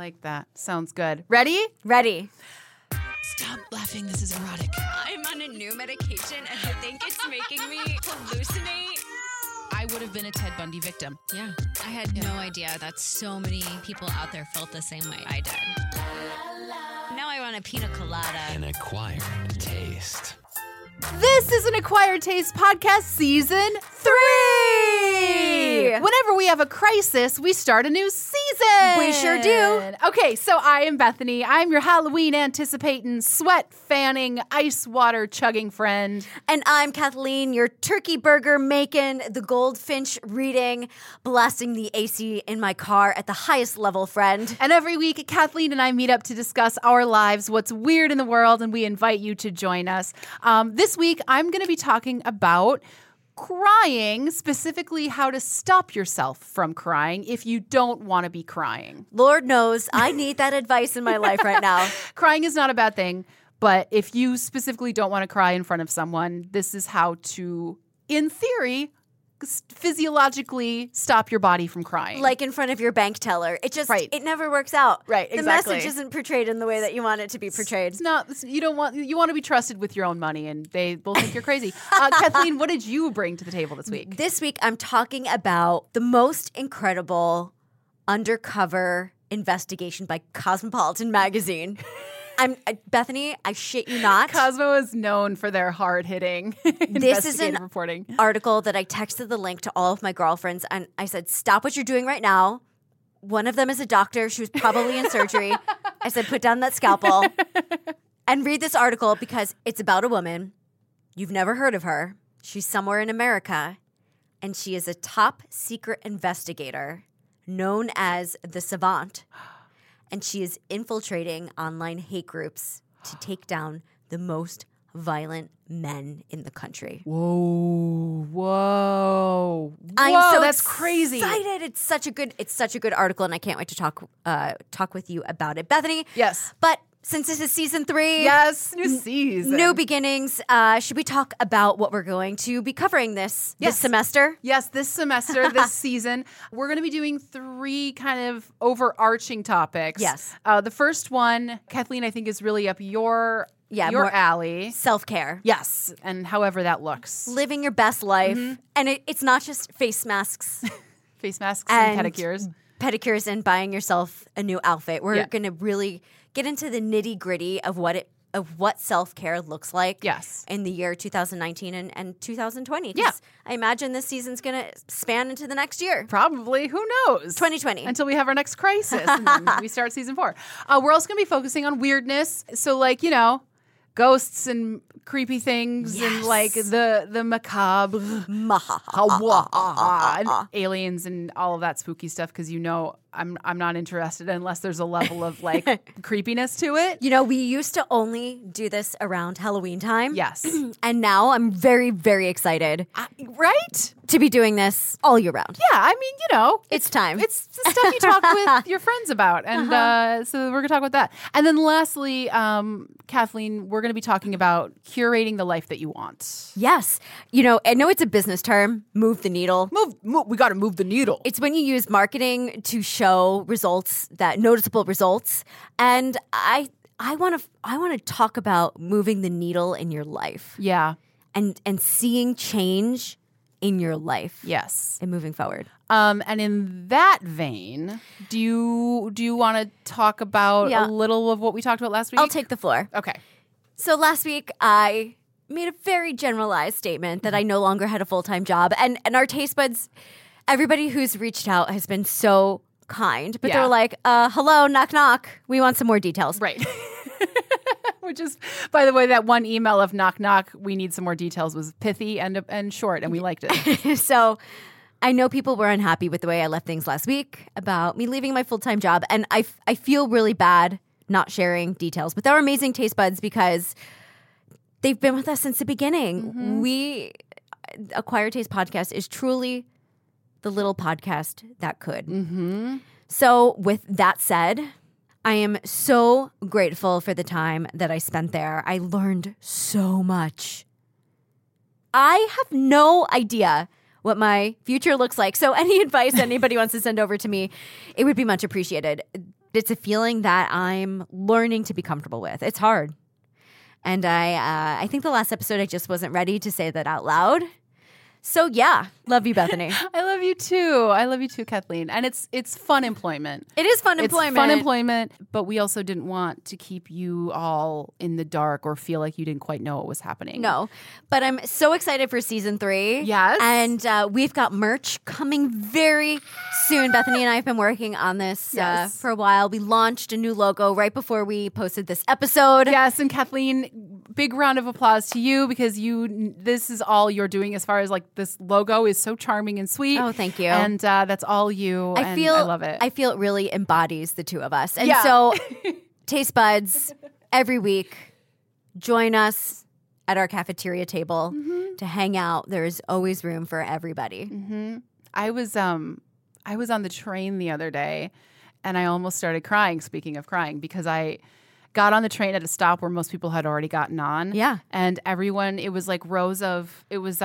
like that. Sounds good. Ready? Ready. Stop laughing. This is erotic. I'm on a new medication and I think it's making me hallucinate. I would have been a Ted Bundy victim. Yeah. I had no idea that so many people out there felt the same way I did. Now I want a pina colada. An acquired taste. This is an Acquired Taste Podcast Season 3! Whenever we have a crisis, we start a new season! We sure do. Okay, so I am Bethany. I'm your Halloween-anticipating, sweat-fanning, ice-water-chugging friend. And I'm Kathleen, your turkey burger making, the goldfinch reading, blasting the AC in my car at the highest level friend. And every week, Kathleen and I meet up to discuss our lives, what's weird in the world, and we invite you to join us. This week, I'm going to be talking about crying, specifically how to stop yourself from crying if you don't want to be crying. Lord knows I need that advice in my life right now. Crying is not a bad thing, but if you specifically don't want to cry in front of someone, this is how to, in theory, physiologically stop your body from crying. Like in front of your bank teller. It just, it never works out. Right, exactly. The message isn't portrayed in the way that you want it to be portrayed. It's not, you want to be trusted with your own money, and they will think you're crazy. Kathleen, what did you bring to the table this week? This week, I'm talking about the most incredible undercover investigation by Cosmopolitan magazine. Bethany, I shit you not. Cosmo is known for their hard-hitting investigative reporting. Article that I texted the link to all of my girlfriends, and I said, stop what you're doing right now. One of them is a doctor. She was probably in surgery. I said, put down that scalpel and read this article because it's about a woman. You've never heard of her. She's somewhere in America, and she is a top secret investigator known as the Savant. And she is infiltrating online hate groups to take down the most violent men in the country. Whoa! I'm so that's crazy. Excited! It's such a good article, and I can't wait to talk with you about it, Bethany. Yes, but since this is season 3, yes, new season, new beginnings. Should we talk about what we're going to be covering this semester? Yes, this semester, this season, we're going to be doing 3 kind of overarching topics. Yes, the first one, Kathleen, I think is really up your alley. Self-care. Yes, and however that looks, living your best life, and it's not just face masks, and pedicures, and buying yourself a new outfit. We're going to really get into the nitty-gritty of what self-care looks like in the year 2019 and 2020. Yeah. I imagine this season's going to span into the next year. Probably. Who knows? 2020. Until we have our next crisis and then we start season 4. We're also going to be focusing on weirdness. So ghosts and creepy things and the macabre and aliens and all of that spooky stuff because I'm not interested unless there's a level of creepiness to it. We used to only do this around Halloween time. Yes. And now I'm very, very excited. Right? To be doing this all year round. Yeah, I mean, it's time. It's the stuff you talk with your friends about. And so we're going to talk about that. And then lastly, Kathleen, we're going to be talking about curating the life that you want. Yes. I know it's a business term, move the needle. We got to move the needle. It's when you use marketing to show results, that noticeable results. And I want to talk about moving the needle in your life. Yeah. And seeing change in your life. Yes. And moving forward. And in that vein, do you want to talk about a little of what we talked about last week? I'll take the floor. Okay. So last week, I made a very generalized statement that I no longer had a full-time job. And our taste buds, everybody who's reached out has been so kind. But they were like, hello, knock, knock. We want some more details. Right. Which is, by the way, that one email of knock, knock, we need some more details was pithy and short, and we liked it. So I know people were unhappy with the way I left things last week about me leaving my full-time job. And I feel really bad not sharing details with our amazing taste buds because they've been with us since the beginning. Acquired Taste Podcast is truly the little podcast that could. So with that said, I am so grateful for the time that I spent there. I learned so much. I have no idea what my future looks like. So any advice anybody wants to send over to me, it would be much appreciated. It's a feeling that I'm learning to be comfortable with. It's hard. And I think the last episode I just wasn't ready to say that out loud. So yeah, love you, Bethany. I love you too. I love you too, Kathleen. And it's fun employment. It is fun employment. It's fun employment, but we also didn't want to keep you all in the dark or feel like you didn't quite know what was happening. No, but I'm so excited for season 3. Yes. And we've got merch coming very soon. Bethany and I have been working on this for a while. We launched a new logo right before we posted this episode. Yes, and Kathleen, big round of applause to you because this is all you're doing as far as like this logo is so charming and sweet. Oh, thank you. And that's all you. I love it. I feel it really embodies the two of us. And so, Taste Buds, every week, join us at our cafeteria table to hang out. There is always room for everybody. I was on the train the other day, and I almost started crying. Speaking of crying, because I got on the train at a stop where most people had already gotten on. Yeah, and everyone. It was like rows of. It was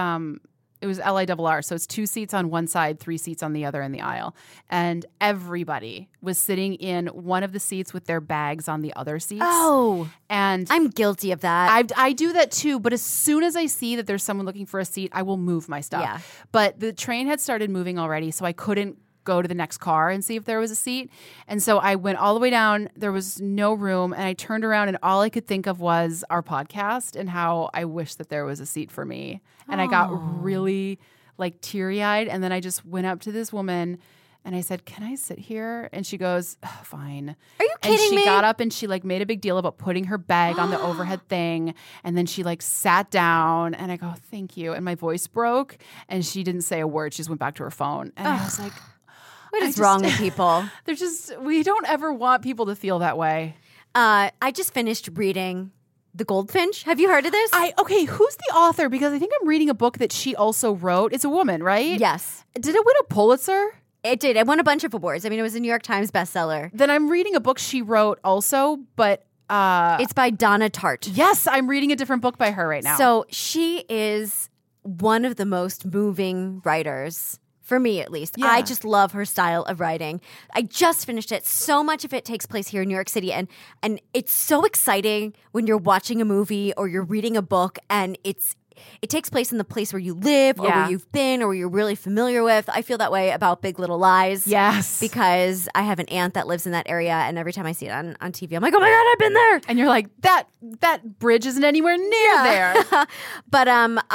LIRR, so it's 2 seats on one side, 3 seats on the other in the aisle. And everybody was sitting in one of the seats with their bags on the other seats. Oh, and I'm guilty of that. I do that too, but as soon as I see that there's someone looking for a seat, I will move my stuff. Yeah. But the train had started moving already, so I couldn't go to the next car and see if there was a seat. And so I went all the way down. There was no room. And I turned around and all I could think of was our podcast and how I wish that there was a seat for me. And I got really like teary-eyed. And then I just went up to this woman and I said, "Can I sit here?" And she goes, "Oh, fine." Are you kidding me? And she got up and she like made a big deal about putting her bag on the overhead thing. And then she like sat down and I go, "Thank you." And my voice broke and she didn't say a word. She just went back to her phone. And I was like, what is wrong with people? We don't ever want people to feel that way. I just finished reading The Goldfinch. Have you heard of this? Okay, who's the author? Because I think I'm reading a book that she also wrote. It's a woman, right? Yes. Did it win a Pulitzer? It did. It won a bunch of awards. I mean, it was a New York Times bestseller. Then I'm reading a book she wrote also, but it's by Donna Tartt. Yes, I'm reading a different book by her right now. So she is one of the most moving writers. For me, at least. Yeah. I just love her style of writing. I just finished it. So much of it takes place here in New York City. And it's so exciting when you're watching a movie or you're reading a book and it takes place in the place where you live or where you've been or where you're really familiar with. I feel that way about Big Little Lies. Yes. Because I have an aunt that lives in that area. And every time I see it on TV, I'm like, oh my God, I've been there. And you're like, that bridge isn't anywhere near there. But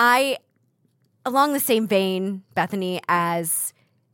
along the same vein, Bethany, as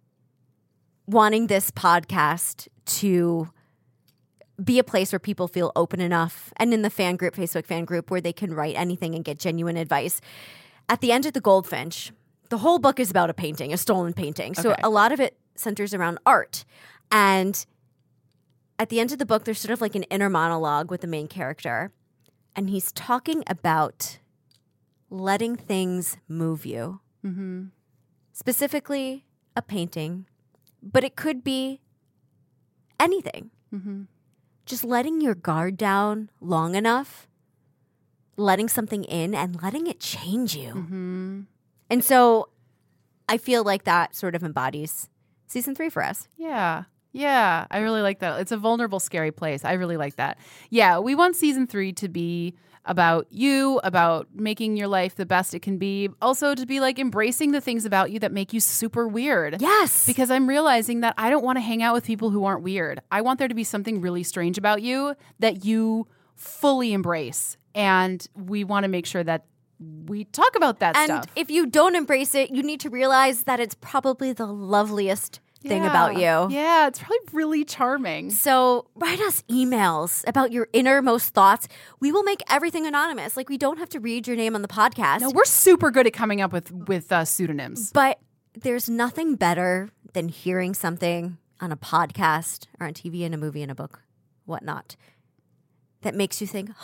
wanting this podcast to be a place where people feel open enough and in the fan group, Facebook fan group, where they can write anything and get genuine advice. At the end of The Goldfinch, the whole book is about a painting, a stolen painting. So Okay. a lot of it centers around art. And at the end of the book, there's sort of like an inner monologue with the main character. And he's talking about letting things move you. Mm-hmm. Specifically, a painting, but it could be anything. Mm-hmm. Just letting your guard down long enough, letting something in, and letting it change you. Mm-hmm. And so I feel like that sort of embodies season 3 for us. Yeah. Yeah. I really like that. It's a vulnerable, scary place. I really like that. Yeah. We want season 3 to be about you, about making your life the best it can be. Also to be like embracing the things about you that make you super weird. Yes. Because I'm realizing that I don't want to hang out with people who aren't weird. I want there to be something really strange about you that you fully embrace. And we want to make sure that we talk about that and stuff. if you don't embrace it, you need to realize that it's probably the loveliest thing about you. Yeah, it's probably really charming. So write us emails about your innermost thoughts. We will make everything anonymous. Like, we don't have to read your name on the podcast. No, we're super good at coming up with pseudonyms. But there's nothing better than hearing something on a podcast or on TV, in a movie, in a book, whatnot, that makes you think,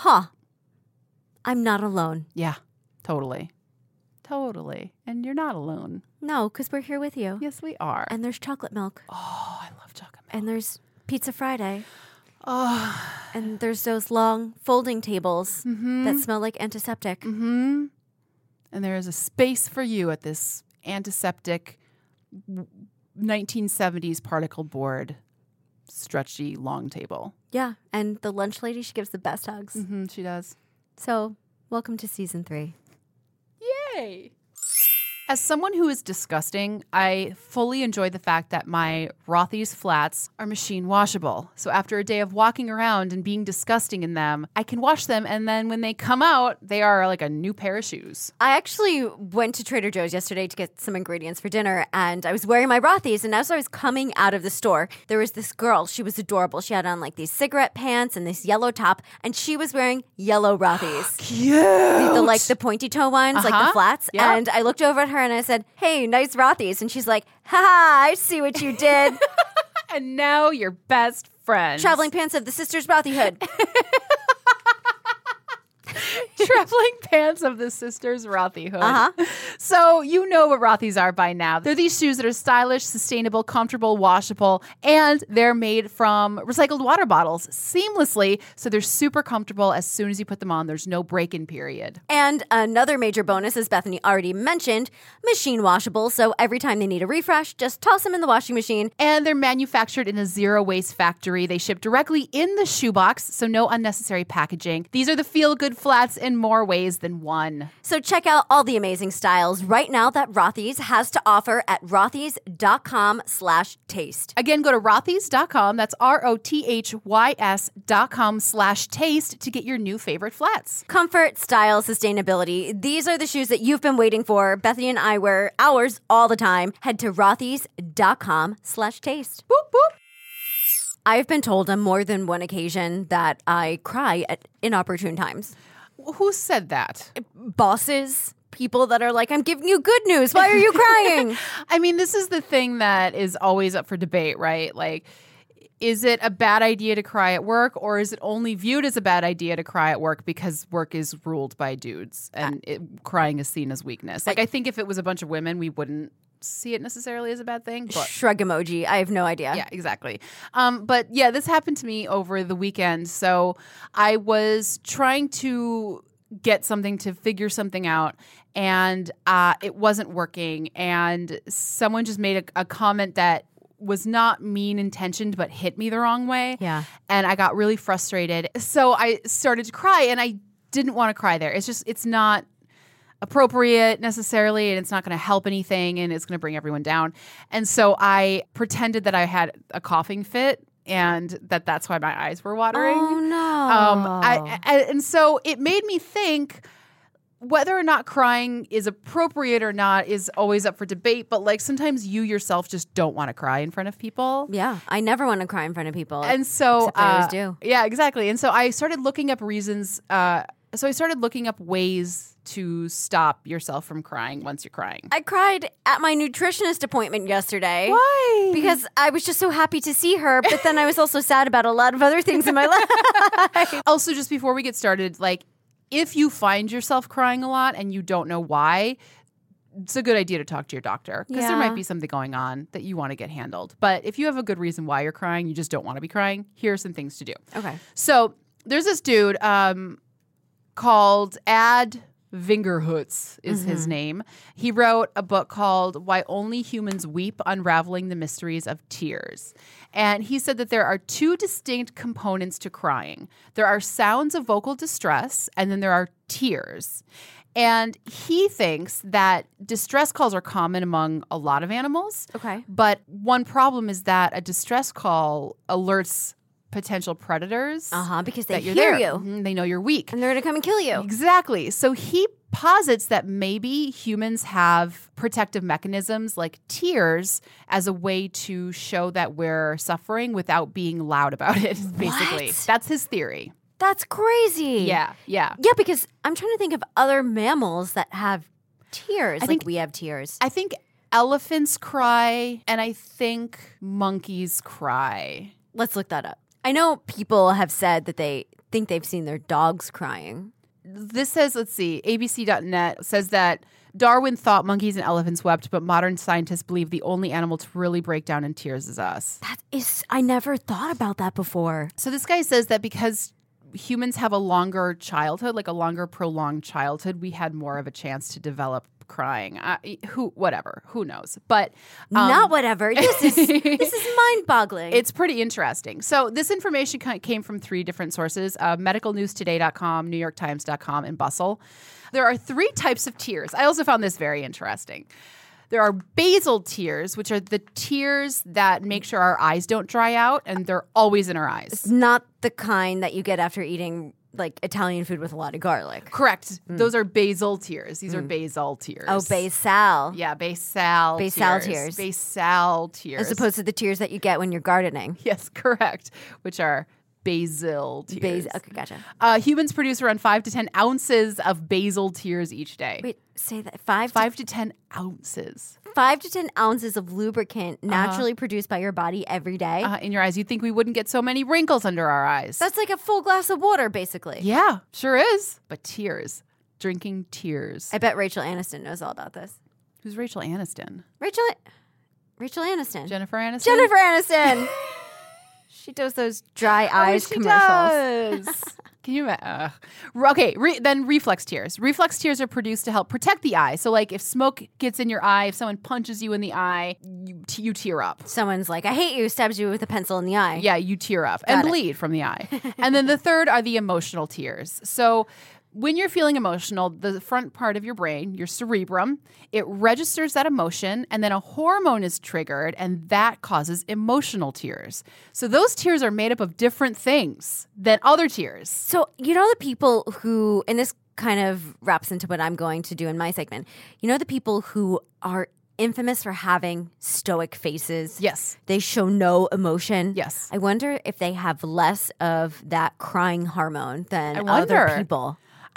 I'm not alone. Yeah, totally. Totally. And you're not alone. No, because we're here with you. Yes, we are. And there's chocolate milk. Oh, I love chocolate milk. And there's Pizza Friday. Oh. And there's those long folding tables that smell like antiseptic. Mm-hmm. And there is a space for you at this antiseptic 1970s particle board stretchy, long table. Yeah, and the lunch lady, she gives the best hugs. Mm-hmm, she does. So, welcome to season 3. Yay! As someone who is disgusting, I fully enjoy the fact that my Rothy's flats are machine washable. So after a day of walking around and being disgusting in them, I can wash them, and then when they come out, they are like a new pair of shoes. I actually went to Trader Joe's yesterday to get some ingredients for dinner, and I was wearing my Rothy's, and as I was coming out of the store, there was this girl. She was adorable. She had on like these cigarette pants and this yellow top, and she was wearing yellow Rothy's. Cute! The pointy toe ones, like the flats. Yep. And I looked over at her and I said, "Hey, nice Rothy's." And she's like, "Ha, I see what you did." And now you're best friends. Traveling pants of the Sisters Rothyhood. Traveling pants of the Sisters Rothyhood. Uh-huh. So you know what Rothy's are by now. They're these shoes that are stylish, sustainable, comfortable, washable, and they're made from recycled water bottles seamlessly. So they're super comfortable as soon as you put them on. There's no break-in period. And another major bonus, as Bethany already mentioned, machine washable. So every time they need a refresh, just toss them in the washing machine. And they're manufactured in a zero-waste factory. They ship directly in the shoebox, so no unnecessary packaging. These are the feel-good flats in more ways than one. So check out all the amazing styles right now that Rothy's has to offer at rothys.com/taste. Again, go to rothys.com. That's rothys.com/taste to get your new favorite flats. Comfort, style, sustainability. These are the shoes that you've been waiting for. Bethany and I wear ours all the time. Head to rothys.com/taste. Boop, boop. I've been told on more than one occasion that I cry at inopportune times. Who said that? Bosses, people that are like, "I'm giving you good news. Why are you crying?" I mean, this is the thing that is always up for debate, right? Like, is it a bad idea to cry at work, or is it only viewed as a bad idea to cry at work because work is ruled by dudes and crying is seen as weakness? Like, I think if it was a bunch of women, we wouldn't see it necessarily as a bad thing. But Shrug emoji. I have no idea. yeah, exactly. But yeah, this happened to me over the weekend. So I was trying to get something to figure something out, and it wasn't working. And someone just made a comment that was not mean intentioned, but hit me the wrong way. Yeah. And I got really frustrated. So I started to cry, and I didn't want to cry there. It's not appropriate necessarily, and it's not going to help anything, and it's going to bring everyone down. And so I pretended that I had a coughing fit, and that's why my eyes were watering. Oh no! And so it made me think whether or not crying is appropriate or not is always up for debate. But like sometimes you yourself just don't want to cry in front of people. Yeah, I never want to cry in front of people. And so except I always do. Yeah, exactly. And so I started looking up reasons. So I started looking up ways to stop yourself from crying once you're crying. I cried at my nutritionist appointment yesterday. Why? Because I was just so happy to see her, but then I was also sad about a lot of other things in my life. Also, just before we get started, like if you find yourself crying a lot and you don't know why, it's a good idea to talk to your doctor because there might be something going on that you want to get handled. But if you have a good reason why you're crying, you just don't want to be crying, here are some things to do. Okay. So there's this dude called Ad Vingerhoots is his name. He wrote a book called Why Only Humans Weep, Unraveling the Mysteries of Tears. And he said that there are two distinct components to crying. There are sounds of vocal distress, and then there are tears. And he thinks that distress calls are common among a lot of animals. Okay. But one problem is that a distress call alerts potential predators. Because they that you're hear there. you. Mhm, they know you're weak. And they're going to come and kill you. Exactly. So he posits that maybe humans have protective mechanisms like tears as a way to show that we're suffering without being loud about it, basically. What? That's his theory. That's crazy. Yeah. Yeah, because I'm trying to think of other mammals that have tears. think- we have tears. I think elephants cry, and I think monkeys cry. Let's look that up. I know people have said that they think they've seen their dogs crying. This says, let's see, ABC.net says that Darwin thought monkeys and elephants wept, but modern scientists believe the only animal to really break down in tears is us. I never thought about that before. So this guy says that because humans have a longer childhood, like a longer prolonged childhood, we had more of a chance to develop crying. Whatever. Who knows? But Not whatever. This is mind-boggling. it's pretty interesting. So this information came from 3 different sources: medicalnewstoday.com, NewYorkTimes.com, and Bustle. There are 3 types of tears. I also found this very interesting. There are basal tears, which are the tears that make sure our eyes don't dry out, and they're always in our eyes. not the kind that you get after eating like Italian food with a lot of garlic. Correct. Those are basal tears. These are basal tears. Oh, basal. Yeah, basal tears. Basal tears. As opposed to the tears that you get when you're gardening. Yes, correct. Which are basil tears. Okay, gotcha. Humans produce around 5 to 10 ounces of basal tears each day. Wait, say that. 5 to 10 ounces 5 to 10 ounces of lubricant naturally produced by your body every day. in your eyes. You'd think we wouldn't get so many wrinkles under our eyes. That's like a full glass of water, basically. Yeah, sure is. But tears. Drinking tears. I bet Rachel Aniston knows all about this. Who's Rachel Aniston? Rachel Aniston. Jennifer Aniston? Jennifer Aniston. She does those dry eyes she commercials. does. Can you imagine? Okay, then reflex tears. Reflex tears are produced to help protect the eye. So, like, if smoke gets in your eye, if someone punches you in the eye, you tear up. Someone's like, I hate you, stabs you with a pencil in the eye. Yeah, you tear up Got and it. bleed from the eye. And then the third are the emotional tears. So when you're feeling emotional, the front part of your brain, your cerebrum, it registers that emotion, and then a hormone is triggered, and that causes emotional tears. So those tears are made up of different things than other tears. So, you know the people who, and this kind of wraps into what I'm going to do in my segment, you know the people who are infamous for having stoic faces? Yes. They show no emotion. Yes. I wonder if they have less of that crying hormone than I wonder. other people.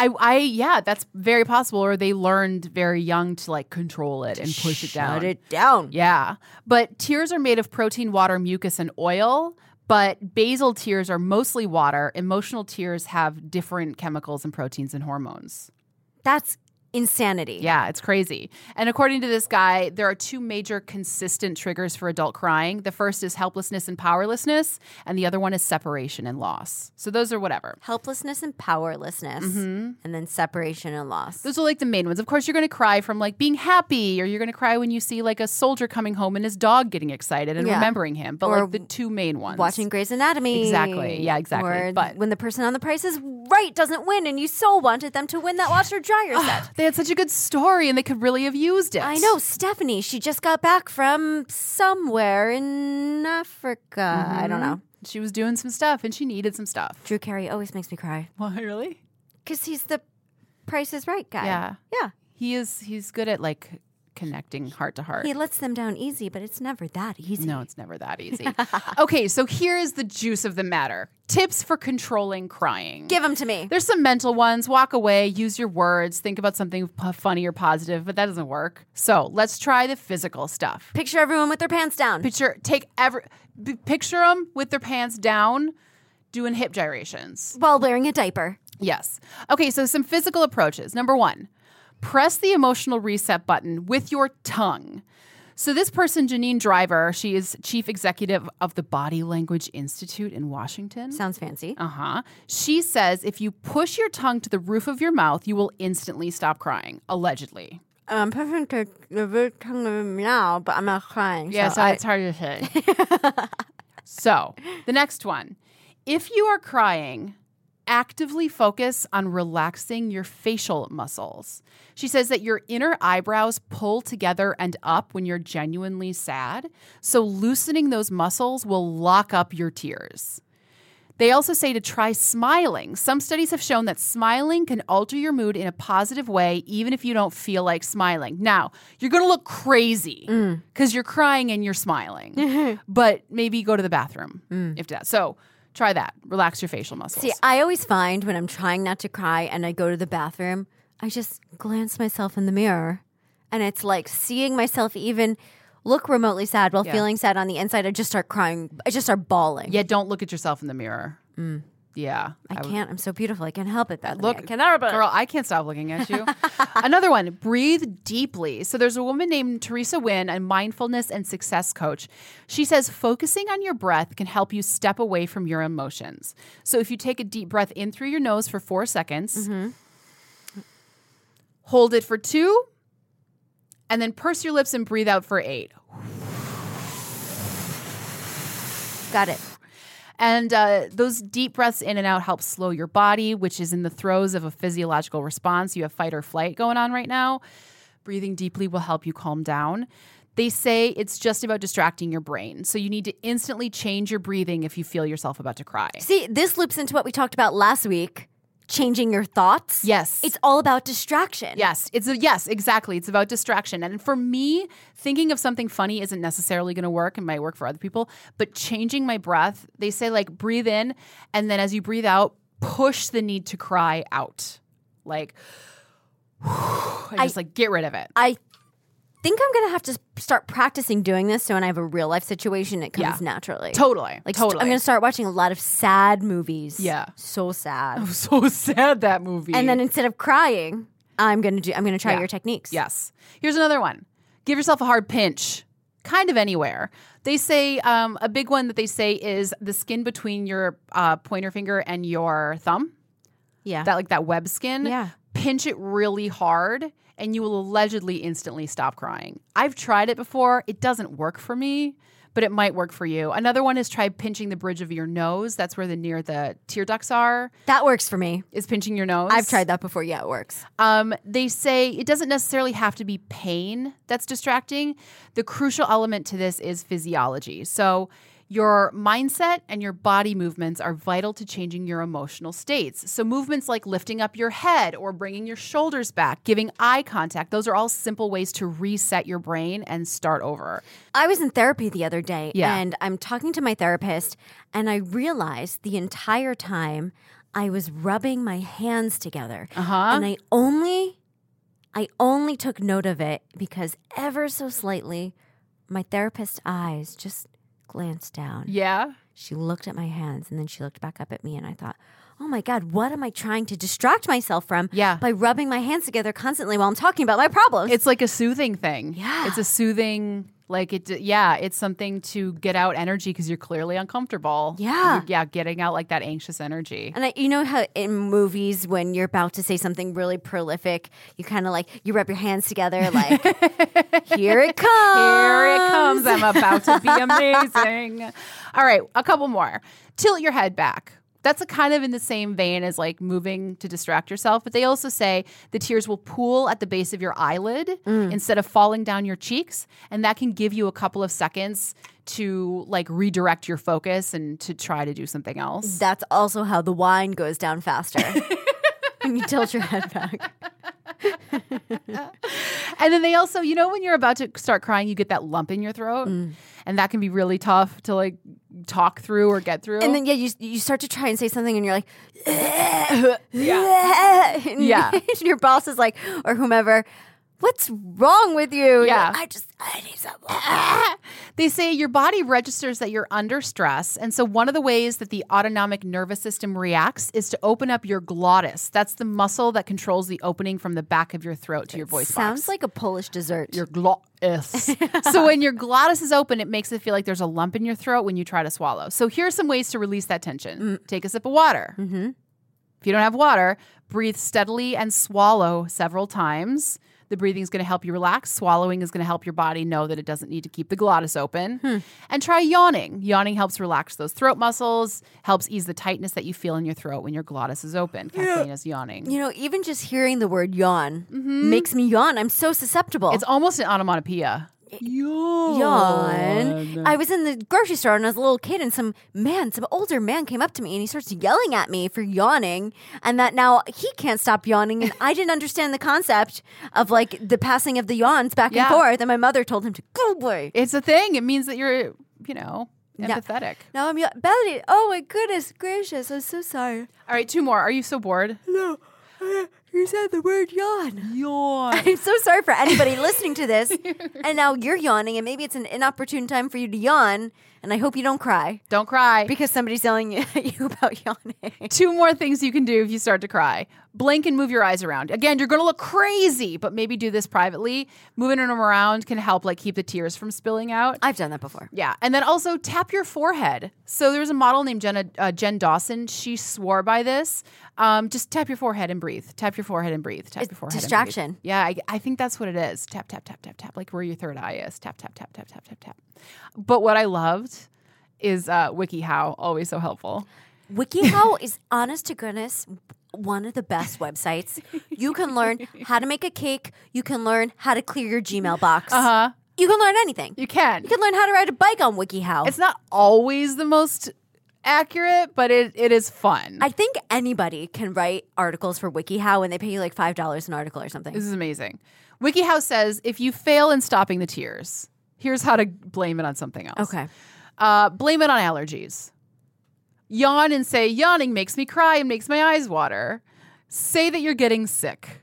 Yeah, that's very possible. Or they learned very young to like control it and push it down. Shut it down. Yeah. But tears are made of protein, water, mucus, and oil. But basal tears are mostly water. Emotional tears have different chemicals and proteins and hormones. That's insanity. Yeah, it's crazy. And according to this guy, there are 2 major consistent triggers for adult crying. The first is helplessness and powerlessness, and the other one is separation and loss. So those are whatever. Helplessness and powerlessness, and then separation and loss. Those are like the main ones. Of course, you're going to cry from like being happy, or you're going to cry when you see like a soldier coming home and his dog getting excited and Yeah. remembering him. But Or like the 2 main ones. Watching Grey's Anatomy. Exactly. Yeah, exactly. Or But- when the person on The Price is Right doesn't win and you so wanted them to win that washer dryer set. They had such a good story and they could really have used it. I know. Stephanie, she just got back from somewhere in Africa. I don't know. She was doing some stuff and she needed some stuff. Drew Carey always makes me cry Why, really? because he's the Price is Right guy. Yeah. Yeah. He's good at like connecting heart to heart. He lets them down easy, but it's never that easy. No, it's never that easy. Okay, so here's the juice of the matter. Tips for controlling crying. Give them to me. There's some mental ones. Walk away, use your words, think about something funny or positive, but that doesn't work. So let's try the physical stuff. Picture everyone with their pants down. Picture them with their pants down doing hip gyrations. While wearing a diaper. Yes. Okay, so some physical approaches. Number 1, press the emotional reset button with your tongue. So this person, Janine Driver, she is chief executive of the Body Language Institute in Washington. Sounds fancy. She says if you push your tongue to the roof of your mouth, you will instantly stop crying, allegedly. I'm pushing to the tongue now, but I'm not crying. Yeah, so it's hard to say. So the next one. If you are crying, actively focus on relaxing your facial muscles. She says that your inner eyebrows pull together and up when you're genuinely sad. So loosening those muscles will lock up your tears. They also say to try smiling. Some studies have shown that smiling can alter your mood in a positive way, even if you don't feel like smiling. Now, you're going to look crazy because you're crying and you're smiling. But maybe go to the bathroom if that. So try that. Relax your facial muscles. See, I always find when I'm trying not to cry and I go to the bathroom, I just glance myself in the mirror and it's like seeing myself even look remotely sad while feeling sad on the inside. I just start crying. I just start bawling. Yeah, don't look at yourself in the mirror. Yeah. I can't. I'm so beautiful. I can't help it. Bethany. Look, I can't help it. girl, I can't stop looking at you. Another one, breathe deeply. So there's a woman named Teresa Wynn, a mindfulness and success coach. She says focusing on your breath can help you step away from your emotions. So if you take a deep breath in through your nose for 4 seconds, hold it for 2, And then purse your lips and breathe out for 8. Got it. And those deep breaths in and out help slow your body, which is in the throes of a physiological response. You have fight or flight going on right now. Breathing deeply will help you calm down. They say it's just about distracting your brain. So you need to instantly change your breathing if you feel yourself about to cry. See, this loops into what we talked about last week. Changing your thoughts. Yes. It's all about distraction. Yes, yes, exactly. It's about distraction. And for me, thinking of something funny isn't necessarily going to work. It might work for other people. But changing my breath, they say like breathe in, and then as you breathe out, push the need to cry out. Like, and just like get rid of it. I think I'm going to have to start practicing doing this so when I have a real life situation, it comes naturally. Totally. Like, totally. I'm going to start watching a lot of sad movies. Yeah. So sad. So sad, that movie. And then instead of crying, I'm going to try your techniques. Yes. Here's another one. Give yourself a hard pinch, kind of anywhere. They say a big one that they say is the skin between your pointer finger and your thumb. Yeah. That web skin. Yeah. Pinch it really hard and you will allegedly instantly stop crying. I've tried it before. It doesn't work for me, but it might work for you. Another one is try pinching the bridge of your nose. That's where near the tear ducts are. That works for me. Is pinching your nose. I've tried that before. Yeah, it works. They say it doesn't necessarily have to be pain that's distracting. The crucial element to this is physiology. So your mindset and your body movements are vital to changing your emotional states. So movements like lifting up your head or bringing your shoulders back, giving eye contact, those are all simple ways to reset your brain and start over. I was in therapy the other day Yeah. and I'm talking to my therapist and I realized the entire time I was rubbing my hands together. And I only took note of it because ever so slightly my therapist's eyes just glanced down. Yeah. She looked at my hands and then she looked back up at me and I thought, oh my God, what am I trying to distract myself from by rubbing my hands together constantly while I'm talking about my problems? It's like a soothing thing. Yeah. It's a soothing, it's something to get out energy because you're clearly uncomfortable. Yeah. Getting out like that anxious energy. And you know how in movies when you're about to say something really prolific, you kind of you rub your hands together like, here it comes. Here it comes. I'm about to be amazing. All right, a couple more. Tilt your head back. That's a kind of in the same vein as like moving to distract yourself. But they also say the tears will pool at the base of your eyelid instead of falling down your cheeks. And that can give you a couple of seconds to like redirect your focus and to try to do something else. That's also how the wine goes down faster when you tilt your head back. And then they also, when you're about to start crying, you get that lump in your throat. And that can be really tough to like talk through or get through. And then, you start to try and say something and you're like, Yeah. and your boss is like, or whomever, what's wrong with you? Yeah. Like, I need some. They say your body registers that you're under stress. And so one of the ways that the autonomic nervous system reacts is to open up your glottis. That's the muscle that controls the opening from the back of your throat to your voice box. Sounds like a Polish dessert. Your glottis. So when your glottis is open, it makes it feel like there's a lump in your throat when you try to swallow. So here are some ways to release that tension. Take a sip of water. Mm-hmm. If you don't have water, breathe steadily and swallow several times. The breathing is going to help you relax. Swallowing is going to help your body know that it doesn't need to keep the glottis open. And try yawning. Yawning helps relax those throat muscles, helps ease the tightness that you feel in your throat when your glottis is open. Kathleen is yawning. Even just hearing the word yawn makes me yawn. I'm so susceptible. It's almost an onomatopoeia. Yawn. I was in the grocery store and I was a little kid and some older man came up to me and he starts yelling at me for yawning and that now he can't stop yawning and I didn't understand the concept of like the passing of the yawns back and forth and my mother told him to go away. It's a thing. It means that you're, empathetic. Now I'm Betty. Oh my goodness gracious. I'm so sorry. All right, 2 more. Are you so bored? No. You said the word yawn. Yawn. I'm so sorry for anybody listening to this. And now you're yawning, and maybe it's an inopportune time for you to yawn. and I hope you don't cry Don't cry. because somebody's yelling at you about yawning. 2 more things you can do if you start to cry. Blink and move your eyes around. Again, you're going to look crazy, but maybe do this privately. Moving them around can help like keep the tears from spilling out. I've done that before. Yeah. And then also tap your forehead. So there's a model named Jen Dawson. She swore by this. Just tap your forehead and breathe. Tap your forehead and breathe. Tap your forehead distraction. And breathe. Yeah, I think that's what it is. Tap, tap, tap, tap, tap. Like where your third eye is. Tap, tap, tap, tap, tap, tap, tap. But what I loved is WikiHow. Always so helpful. WikiHow is, honest to goodness, one of the best websites. You can learn how to make a cake. You can learn how to clear your Gmail box. Uh-huh. You can learn anything. You can. You can learn how to ride a bike on WikiHow. It's not always the most accurate, but it is fun. I think anybody can write articles for WikiHow and they pay you like $5 an article or something. This is amazing. WikiHow says if you fail in stopping the tears, here's how to blame it on something else. Okay. Blame it on allergies. Yawn and say, yawning makes me cry and makes my eyes water. Say that you're getting sick.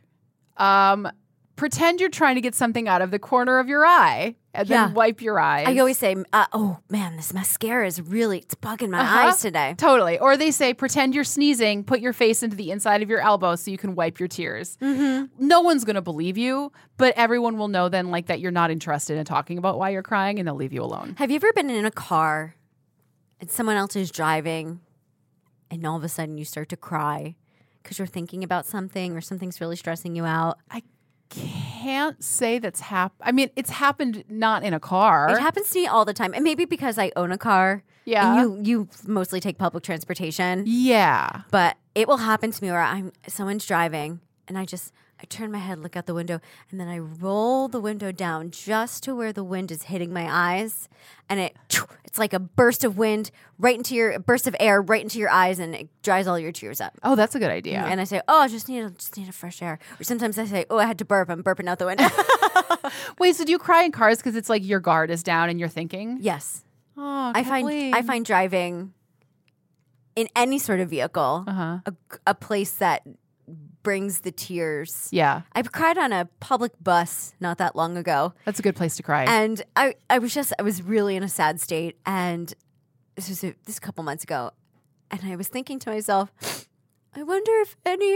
Pretend you're trying to get something out of the corner of your eye and then wipe your eyes. I always say, oh man, this mascara is really, it's bugging my eyes today. Totally. Or they say, pretend you're sneezing, put your face into the inside of your elbow so you can wipe your tears. Mm-hmm. No one's going to believe you, but everyone will know then like that you're not interested in talking about why you're crying and they'll leave you alone. Have you ever been in a car and someone else is driving and all of a sudden you start to cry because you're thinking about something or something's really stressing you out? I can't say that's happened. I mean, it's happened not in a car. It happens to me all the time. And maybe because I own a car. Yeah. And you mostly take public transportation. Yeah. But it will happen to me where someone's driving and I turn my head, look out the window, and then I roll the window down just to where the wind is hitting my eyes. And it's like a burst of wind burst of air right into your eyes, and it dries all your tears up. Oh, that's a good idea. And I say, oh, I just need a fresh air. Or sometimes I say, oh, I had to burp. I'm burping out the window. Wait, so do you cry in cars because it's like your guard is down and you're thinking? Yes. Oh, I find driving in any sort of vehicle a place that brings the tears. Yeah. I've cried on a public bus not that long ago. That's a good place to cry. And I was really in a sad state. And this was a couple months ago. And I was thinking to myself, I wonder if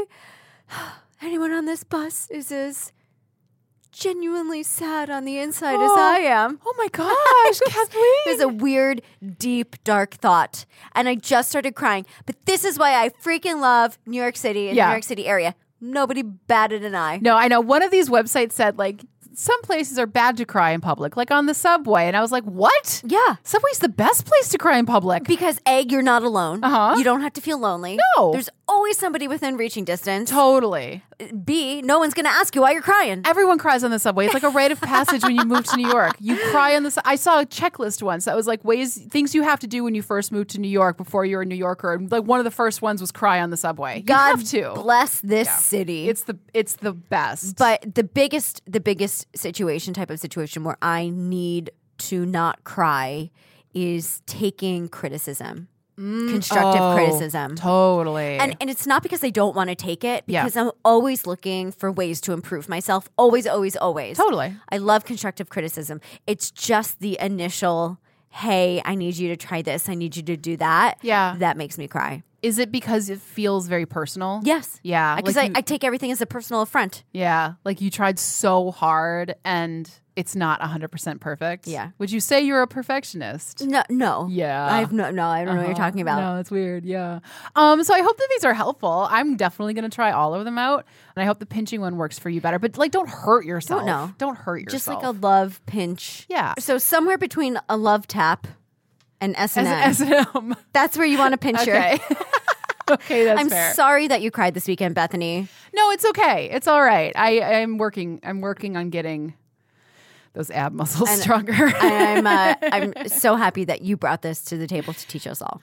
anyone on this bus is as genuinely sad on the inside as I am. Oh my gosh, Kathleen. It was a weird, deep, dark thought. And I just started crying. But this is why I freaking love New York City and the New York City area. Nobody batted an eye. No, I know. One of these websites said like some places are bad to cry in public, like on the subway. And I was like, what? Yeah. Subway's the best place to cry in public. Because A, you're not alone. Uh-huh. You don't have to feel lonely. No. There's always somebody within reaching distance. Totally. B, no one's going to ask you why you're crying. Everyone cries on the subway. It's like a rite of passage when you move to New York. You cry on the I saw a checklist once that was like things you have to do when you first moved to New York before you're a New Yorker. And like one of the first ones was cry on the subway. You God have to. bless this city. It's the best. But the biggest type of situation where I need to not cry is taking criticism. Constructive criticism. Totally. And it's not because I don't want to take it, because I'm always looking for ways to improve myself. Always, always, always. Totally. I love constructive criticism. It's just the initial, hey, I need you to try this. I need you to do that. Yeah. That makes me cry. Is it because it feels very personal? Yes. Yeah. Because like I take everything as a personal affront. Yeah. Like you tried so hard and it's not 100% perfect. Yeah. Would you say you're a perfectionist? No. Yeah. I don't know what you're talking about. No, it's weird. Yeah. So I hope that these are helpful. I'm definitely going to try all of them out, and I hope the pinching one works for you better. But like, don't hurt yourself. Don't hurt yourself. Just like a love pinch. Yeah. So somewhere between a love tap and S&M. S&M. That's where you want to pinch your. Okay. Okay, that's I'm fair. sorry that you cried this weekend, Bethany. No, it's okay. It's all right. I'm working on getting those ab muscles stronger. I'm so happy that you brought this to the table to teach us all.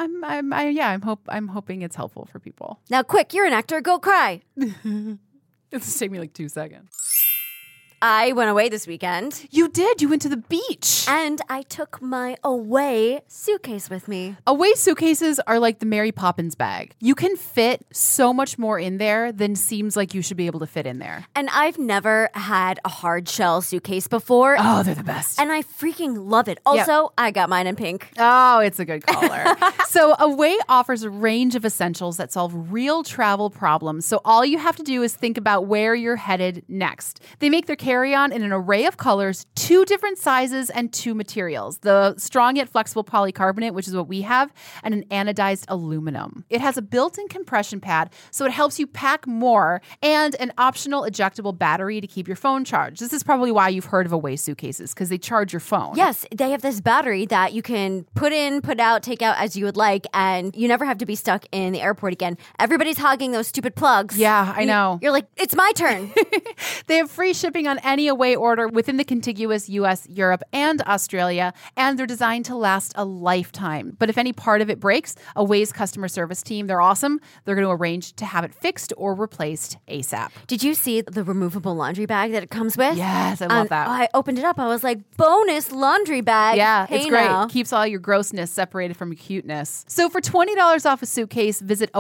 I'm hoping it's helpful for people. Now, quick, you're an actor. Go cry. This will take me like 2 seconds. I went away this weekend. You did. You went to the beach. And I took my away suitcase with me. Away suitcases are like the Mary Poppins bag. You can fit so much more in there than seems like you should be able to fit in there. And I've never had a hard shell suitcase before. Oh, they're the best. And I freaking love it. Also, I got mine in pink. Oh, it's a good color. So Away offers a range of essentials that solve real travel problems. So all you have to do is think about where you're headed next. They make their carry-on in an array of colors, 2 different sizes, and 2 materials. The strong yet flexible polycarbonate, which is what we have, and an anodized aluminum. It has a built-in compression pad, so it helps you pack more, and an optional ejectable battery to keep your phone charged. This is probably why you've heard of Away suitcases, because they charge your phone. Yes, they have this battery that you can put in, put out, take out as you would like, and you never have to be stuck in the airport again. Everybody's hogging those stupid plugs. Yeah, I know. You're like, it's my turn. They have free shipping on any Away order within the contiguous US, Europe, and Australia, and they're designed to last a lifetime. But if any part of it breaks, Away's customer service team, they're awesome. They're going to arrange to have it fixed or replaced ASAP. Did you see the removable laundry bag that it comes with? Yes, I love that. I opened it up. I was like, bonus laundry bag. Yeah, Hey it's great. now. Keeps all your grossness separated from your cuteness. So for $20 off a suitcase, visit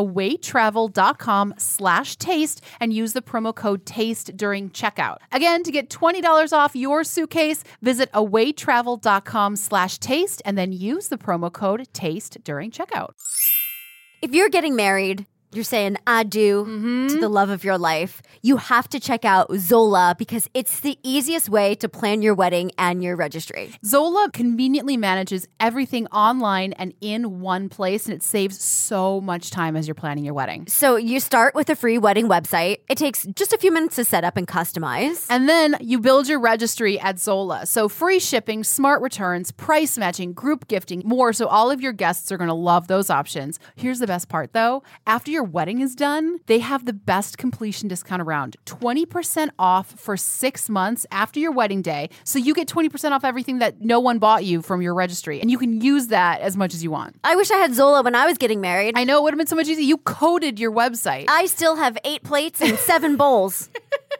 awaytravel.com/taste and use the promo code TASTE during checkout. Again, to get $20 off your suitcase, visit awaytravel.com/taste and then use the promo code TASTE during checkout. If you're getting married, you're saying I do to the love of your life, you have to check out Zola because it's the easiest way to plan your wedding and your registry. Zola conveniently manages everything online and in one place, and it saves so much time as you're planning your wedding. So you start with a free wedding website. It takes just a few minutes to set up and customize. And then you build your registry at Zola. So free shipping, smart returns, price matching, group gifting, more. So all of your guests are going to love those options. Here's the best part though. After your wedding is done, they have the best completion discount around. 20% off for 6 months after your wedding day. So you get 20% off everything that no one bought you from your registry. And you can use that as much as you want. I wish I had Zola when I was getting married. I know it would have been so much easier. You coded your website. I still have 8 plates and 7 bowls.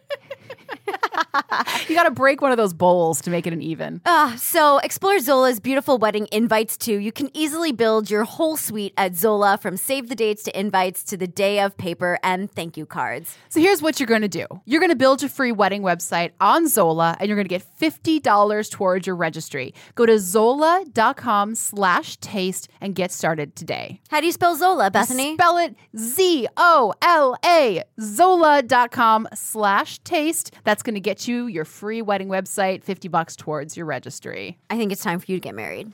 You got to break one of those bowls to make it an even. So explore Zola's beautiful wedding invites too. You can easily build your whole suite at Zola, from save the dates to invites to the day of paper and thank you cards. So here's what you're going to do. You're going to build your free wedding website on Zola, and you're going to get $50 towards your registry. Go to zola.com/taste and get started today. How do you spell Zola, Bethany? Spell it ZOLA. Zola.com/taste. That's going to get you your free wedding website, $50 towards your registry. I think it's time for you to get married.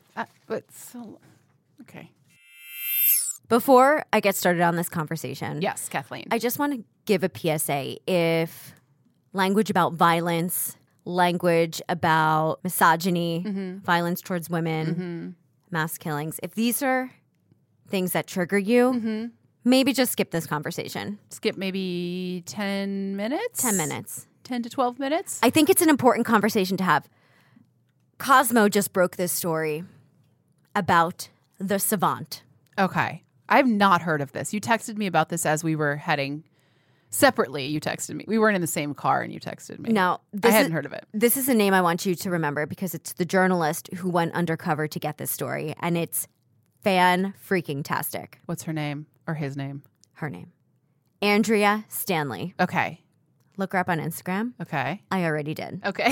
Okay. Before I get started on this conversation, Yes, Kathleen. I just want to give a PSA. If language about violence, language about misogyny, violence towards women, mass killings, if these are things that trigger you, maybe just skip this conversation. Skip maybe 10 minutes? 10 minutes. 10 to 12 minutes? I think it's an important conversation to have. Cosmo just broke this story about the savant. Okay. I've not heard of this. You texted me about this as we were heading separately. You texted me. We weren't in the same car and you texted me. No, I hadn't heard of it. This is a name I want you to remember because it's the journalist who went undercover to get this story, and it's fan-freaking-tastic. What's her name or his name? Her name. Andrea Stanley. Okay. Look her up on Instagram. Okay. I already did. Okay.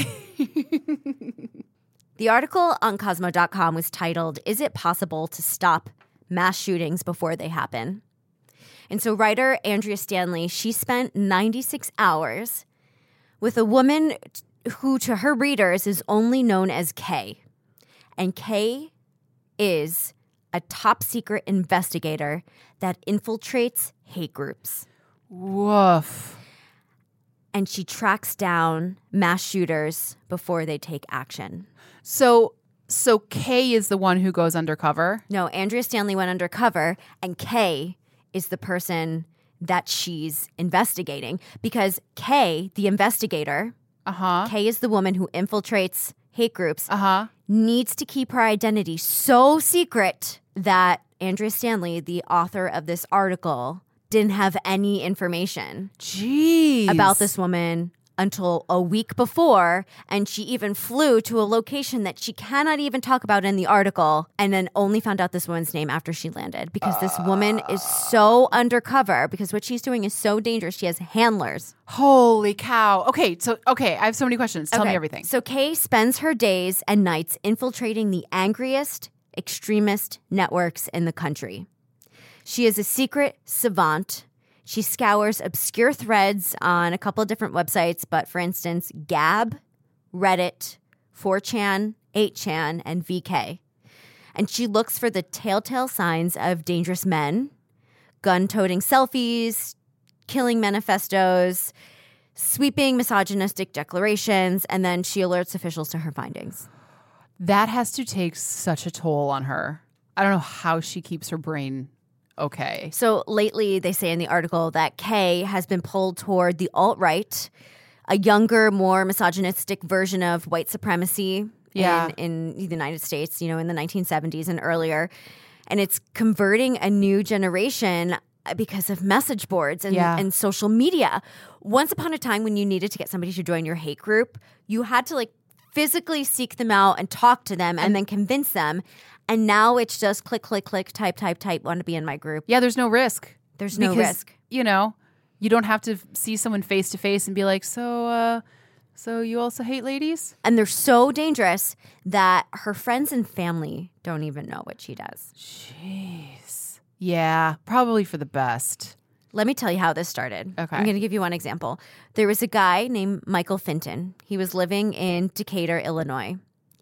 The article on Cosmo.com was titled, "Is it possible to stop mass shootings before they happen?" And so writer Andrea Stanley, she spent 96 hours with a woman who to her readers is only known as Kay. And Kay is a top secret investigator that infiltrates hate groups. Woof. And she tracks down mass shooters before they take action. So Kay is the one who goes undercover? No, Andrea Stanley went undercover, and Kay is the person that she's investigating because Kay, the investigator, Kay is the woman who infiltrates hate groups, needs to keep her identity so secret that Andrea Stanley, the author of this article, didn't have any information Jeez. about this woman, until a week before, and she even flew to a location that she cannot even talk about in the article, and then only found out this woman's name after she landed, because this woman is so undercover, because what she's doing is so dangerous. She has handlers. Holy cow. Okay, I have so many questions. Tell me Okay. everything. So Kay spends her days and nights infiltrating the angriest extremist networks in the country. She is a secret savant. She scours obscure threads on a couple of different websites, but for instance, Gab, Reddit, 4chan, 8chan, and VK. And she looks for the telltale signs of dangerous men, gun-toting selfies, killing manifestos, sweeping misogynistic declarations, and then she alerts officials to her findings. That has to take such a toll on her. I don't know how she keeps her brain okay. So lately, they say in the article that Kay has been pulled toward the alt-right, a younger, more misogynistic version of white supremacy in the United States, in the 1970s and earlier. And it's converting a new generation because of message boards and social media. Once upon a time, when you needed to get somebody to join your hate group, you had to physically seek them out and talk to them and then convince them. And now it's just click, click, click, type, want to be in my group. Yeah, there's no risk. There's no risk. You don't have to see someone face to face and be like, so you also hate ladies? And they're so dangerous that her friends and family don't even know what she does. Jeez. Yeah, probably for the best. Let me tell you how this started. Okay. I'm going to give you one example. There was a guy named Michael Finton. He was living in Decatur, Illinois.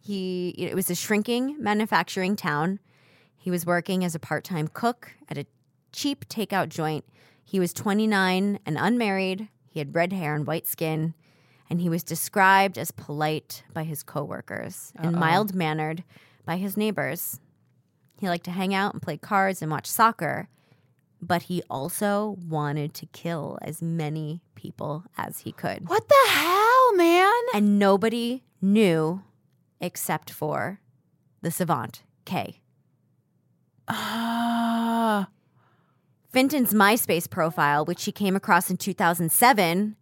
It was a shrinking manufacturing town. He was working as a part-time cook at a cheap takeout joint. He was 29 and unmarried. He had red hair and white skin. And he was described as polite by his coworkers and mild-mannered by his neighbors. He liked to hang out and play cards and watch soccer. But he also wanted to kill as many people as he could. What the hell, man? And nobody knew except for the savant, Kay. Finton's MySpace profile, which she came across in 2007,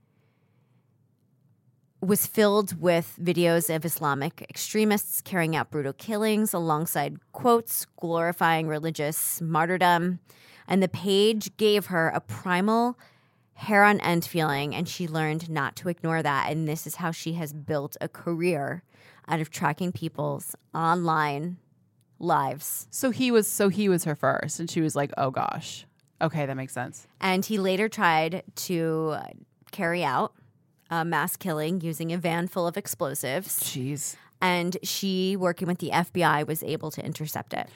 was filled with videos of Islamic extremists carrying out brutal killings alongside quotes glorifying religious martyrdom. And the page gave her a primal hair on end feeling, and she learned not to ignore that. And this is how she has built a career out of tracking people's online lives. So he was her first, and she was like, oh gosh. Okay, that makes sense. And he later tried to carry out a mass killing using a van full of explosives. Jeez. And she, working with the FBI, was able to intercept it.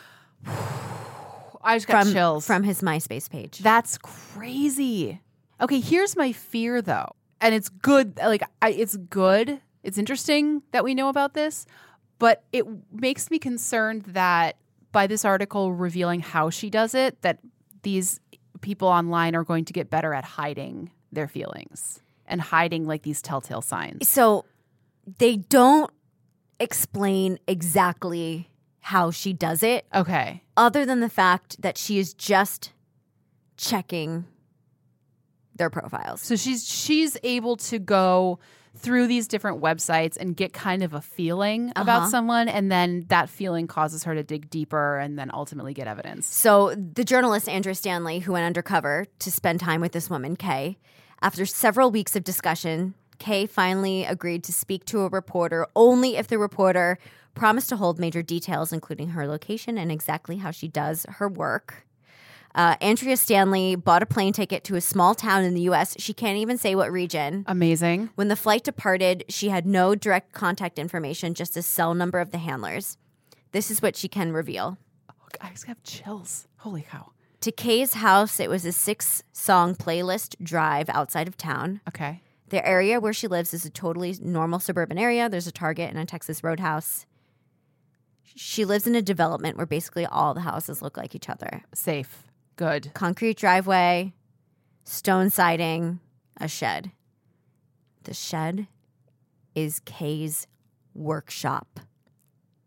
I just got chills. From his MySpace page. That's crazy. Okay, here's my fear, though. And it's good. It's good. It's interesting that we know about this. But it makes me concerned that by this article revealing how she does it, that these people online are going to get better at hiding their feelings and hiding these telltale signs. So they don't explain exactly how she does it. Okay. Other than the fact that she is just checking their profiles. So she's able to go through these different websites and get kind of a feeling about someone, and then that feeling causes her to dig deeper and then ultimately get evidence. So the journalist Andrea Stanley, who went undercover to spend time with this woman, Kay, after several weeks of discussion, Kay finally agreed to speak to a reporter only if the reporter promised to hold major details, including her location and exactly how she does her work. Andrea Stanley bought a plane ticket to a small town in the U.S. She can't even say what region. Amazing. When the flight departed, she had no direct contact information, just a cell number of the handlers. This is what she can reveal. I just have chills. Holy cow. To Kay's house, it was a 6-song playlist drive outside of town. Okay. The area where she lives is a totally normal suburban area. There's a Target and a Texas Roadhouse. She lives in a development where basically all the houses look like each other. Safe. Good. Concrete driveway, stone siding, a shed. The shed is Kay's workshop.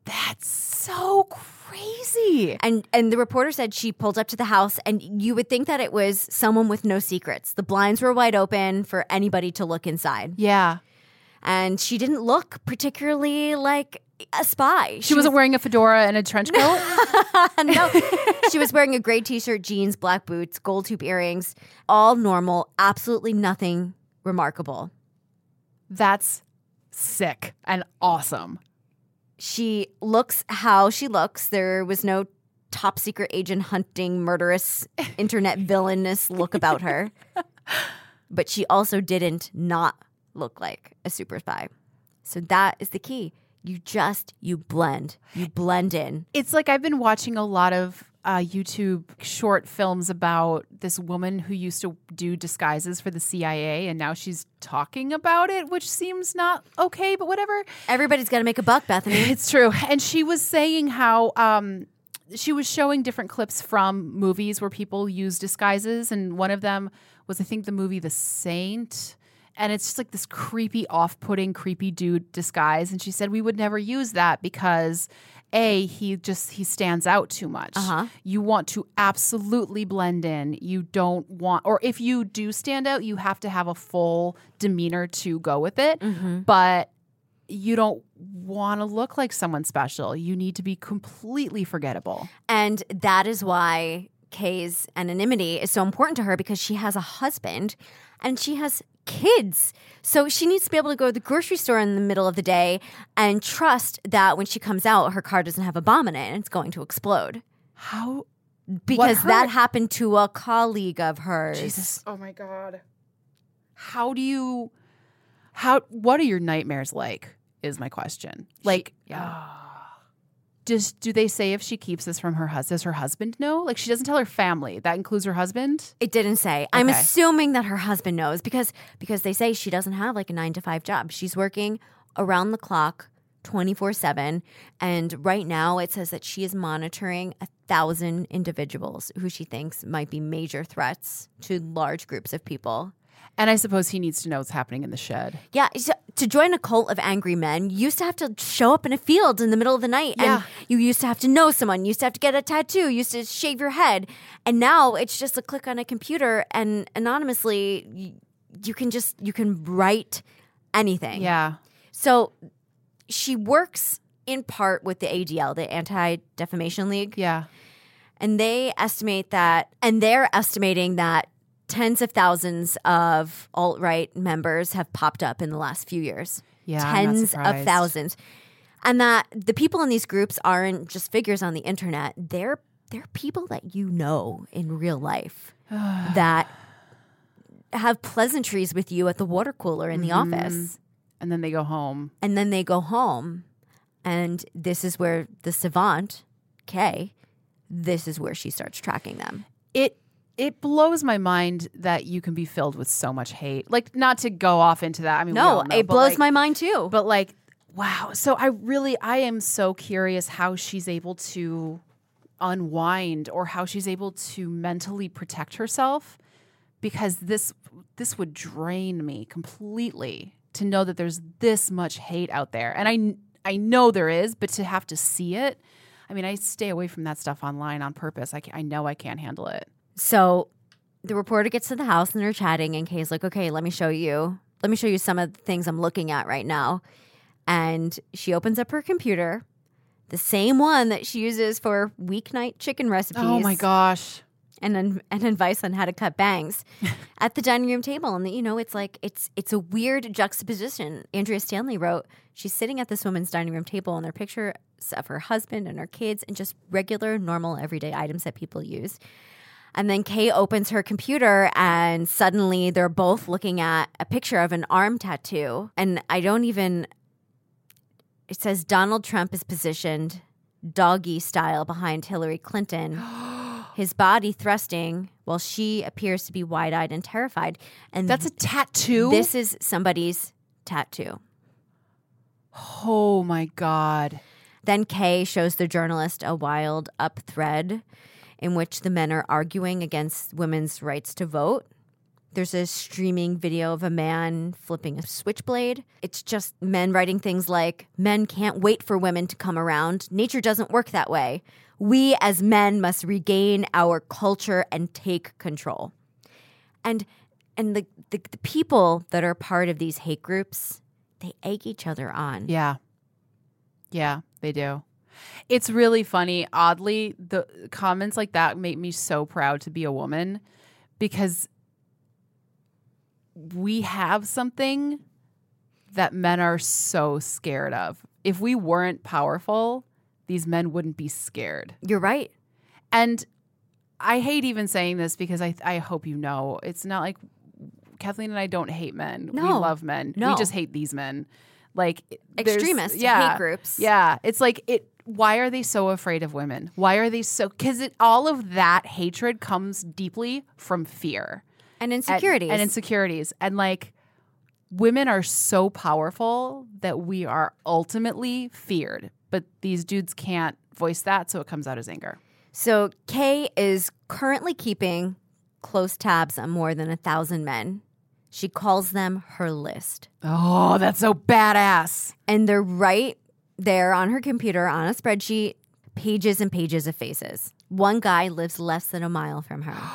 That's so crazy. And the reporter said she pulled up to the house, and you would think that it was someone with no secrets. The blinds were wide open for anybody to look inside. Yeah. And she didn't look particularly like a spy. She wasn't wearing a fedora and a trench coat? No. She was wearing a gray t-shirt, jeans, black boots, gold tube earrings, all normal, absolutely nothing remarkable. That's sick and awesome. She looks how she looks. There was no top secret agent hunting, murderous, internet villainous look about her. But she also didn't not look like a super spy. So that is the key. You blend. You blend in. It's like I've been watching a lot of YouTube short films about this woman who used to do disguises for the CIA, and now she's talking about it, which seems not okay, but whatever. Everybody's got to make a buck, Bethany. It's true. And she was saying how she was showing different clips from movies where people use disguises, and one of them was, I think, the movie The Saint. And it's just like this creepy, off-putting, creepy dude disguise. And she said we would never use that because, A, he stands out too much. You want to absolutely blend in. You don't want, or if you do stand out, you have to have a full demeanor to go with it. But you don't want to look like someone special. You need to be completely forgettable. And that is why Kay's anonymity is so important to her, because she has a husband and she has kids. So she needs to be able to go to the grocery store in the middle of the day and trust that when she comes out, her car doesn't have a bomb in it and it's going to explode. How? Because that happened to a colleague of hers. Jesus. Oh my God. What are your nightmares like is my question. Like, do they say if she keeps this from her husband, does her husband know? Like, she doesn't tell her family. That includes her husband? It didn't say. I'm assuming that her husband knows because they say she doesn't have like a 9-to-5 job. She's working around the clock 24/7. And right now it says that she is monitoring 1,000 individuals who she thinks might be major threats to large groups of people. And I suppose he needs to know what's happening in the shed. Yeah, so to join a cult of angry men, you used to have to show up in a field in the middle of the night. Yeah. And you used to have to know someone. You used to have to get a tattoo. You used to shave your head. And now it's just a click on a computer, and anonymously you can write anything. Yeah. So she works in part with the ADL, the Anti-Defamation League. Yeah. And they're estimating that tens of thousands of alt-right members have popped up in the last few years. Yeah, I'm not tens of surprised. thousands. And that the people in these groups aren't just figures on the internet. They're people that you know in real life that have pleasantries with you at the water cooler in the office. And then they go home. And this is where the savant, Kay, this is where she starts tracking them. It blows my mind that you can be filled with so much hate. Like, not to go off into that. I mean, we all know, it blows my mind too. But like, wow. So I am so curious how she's able to unwind or how she's able to mentally protect herself, because this would drain me completely to know that there's this much hate out there. And I know there is, but to have to see it, I mean, I stay away from that stuff online on purpose. I know I can't handle it. So the reporter gets to the house and they're chatting, and Kay's like, okay, let me show you some of the things I'm looking at right now. And she opens up her computer, the same one that she uses for weeknight chicken recipes. Oh my gosh. And advice on how to cut bangs at the dining room table. And it's a weird juxtaposition. Andrea Stanley wrote, she's sitting at this woman's dining room table, and there are pictures of her husband and her kids and just regular, normal, everyday items that people use. And then Kay opens her computer, and suddenly they're both looking at a picture of an arm tattoo. And it says Donald Trump is positioned doggy style behind Hillary Clinton, his body thrusting while she appears to be wide-eyed and terrified. And that's a tattoo? This is somebody's tattoo. Oh my God. Then Kay shows the journalist a wild up thread in which the men are arguing against women's rights to vote. There's a streaming video of a man flipping a switchblade. It's just men writing things like, men can't wait for women to come around. Nature doesn't work that way. We as men must regain our culture and take control. And the people that are part of these hate groups, they egg each other on. Yeah. Yeah, they do. It's really funny. Oddly, the comments like that make me so proud to be a woman because we have something that men are so scared of. If we weren't powerful, these men wouldn't be scared. You're right. And I hate even saying this because I hope you know, it's not like Kathleen and I don't hate men. No. We love men. No. We just hate these men. Like Extremist hate groups. Yeah. It's like why are they so afraid of women? Why are they so because all of that hatred comes deeply from fear. And insecurities. And insecurities. And like women are so powerful that we are ultimately feared. But these dudes can't voice that, so it comes out as anger. So Kay is currently keeping close tabs on more than 1,000 men. She calls them her list. Oh, that's so badass. And they're right there on her computer on a spreadsheet, pages and pages of faces. One guy lives less than a mile from her.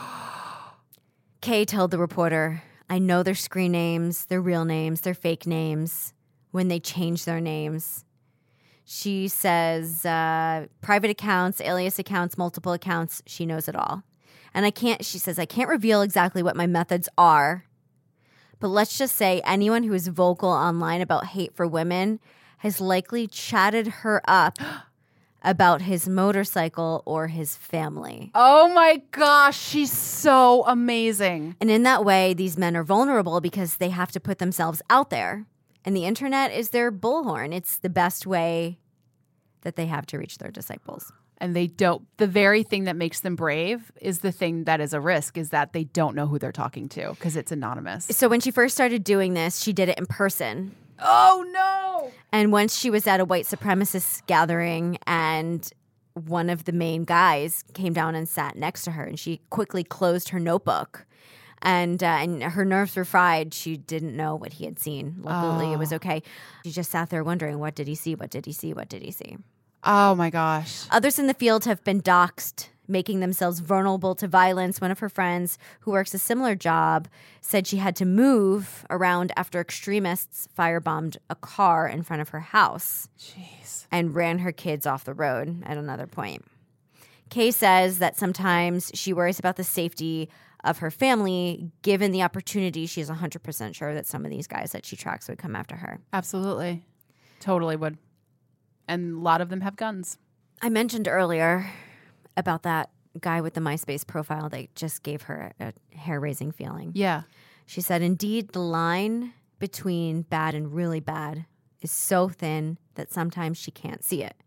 Kay told the reporter, I know their screen names, their real names, their fake names, when they change their names. She says private accounts, alias accounts, multiple accounts, she knows it all. And she says, I can't reveal exactly what my methods are, but let's just say anyone who is vocal online about hate for women has likely chatted her up about his motorcycle or his family. Oh my gosh, she's so amazing. And in that way, these men are vulnerable because they have to put themselves out there. And the internet is their bullhorn. It's the best way that they have to reach their disciples. And they don't, the very thing that makes them brave is the thing that is a risk, is that they don't know who they're talking to because it's anonymous. So when she first started doing this, she did it in person. Oh no! And once she was at a white supremacist gathering and one of the main guys came down and sat next to her and she quickly closed her notebook. And her nerves were fried. She didn't know what he had seen. Luckily, it was okay. She just sat there wondering, what did he see? What did he see? What did he see? Oh, my gosh. Others in the field have been doxxed, making themselves vulnerable to violence. One of her friends who works a similar job said she had to move around after extremists firebombed a car in front of her house. Jeez. And ran her kids off the road at another point. Kay says that sometimes she worries about the safety of her family. Given the opportunity, she's 100% sure that some of these guys that she tracks would come after her. Absolutely. Totally would. And a lot of them have guns. I mentioned earlier about that guy with the MySpace profile that just gave her a hair-raising feeling. Yeah. She said, indeed, the line between bad and really bad is so thin that sometimes she can't see it.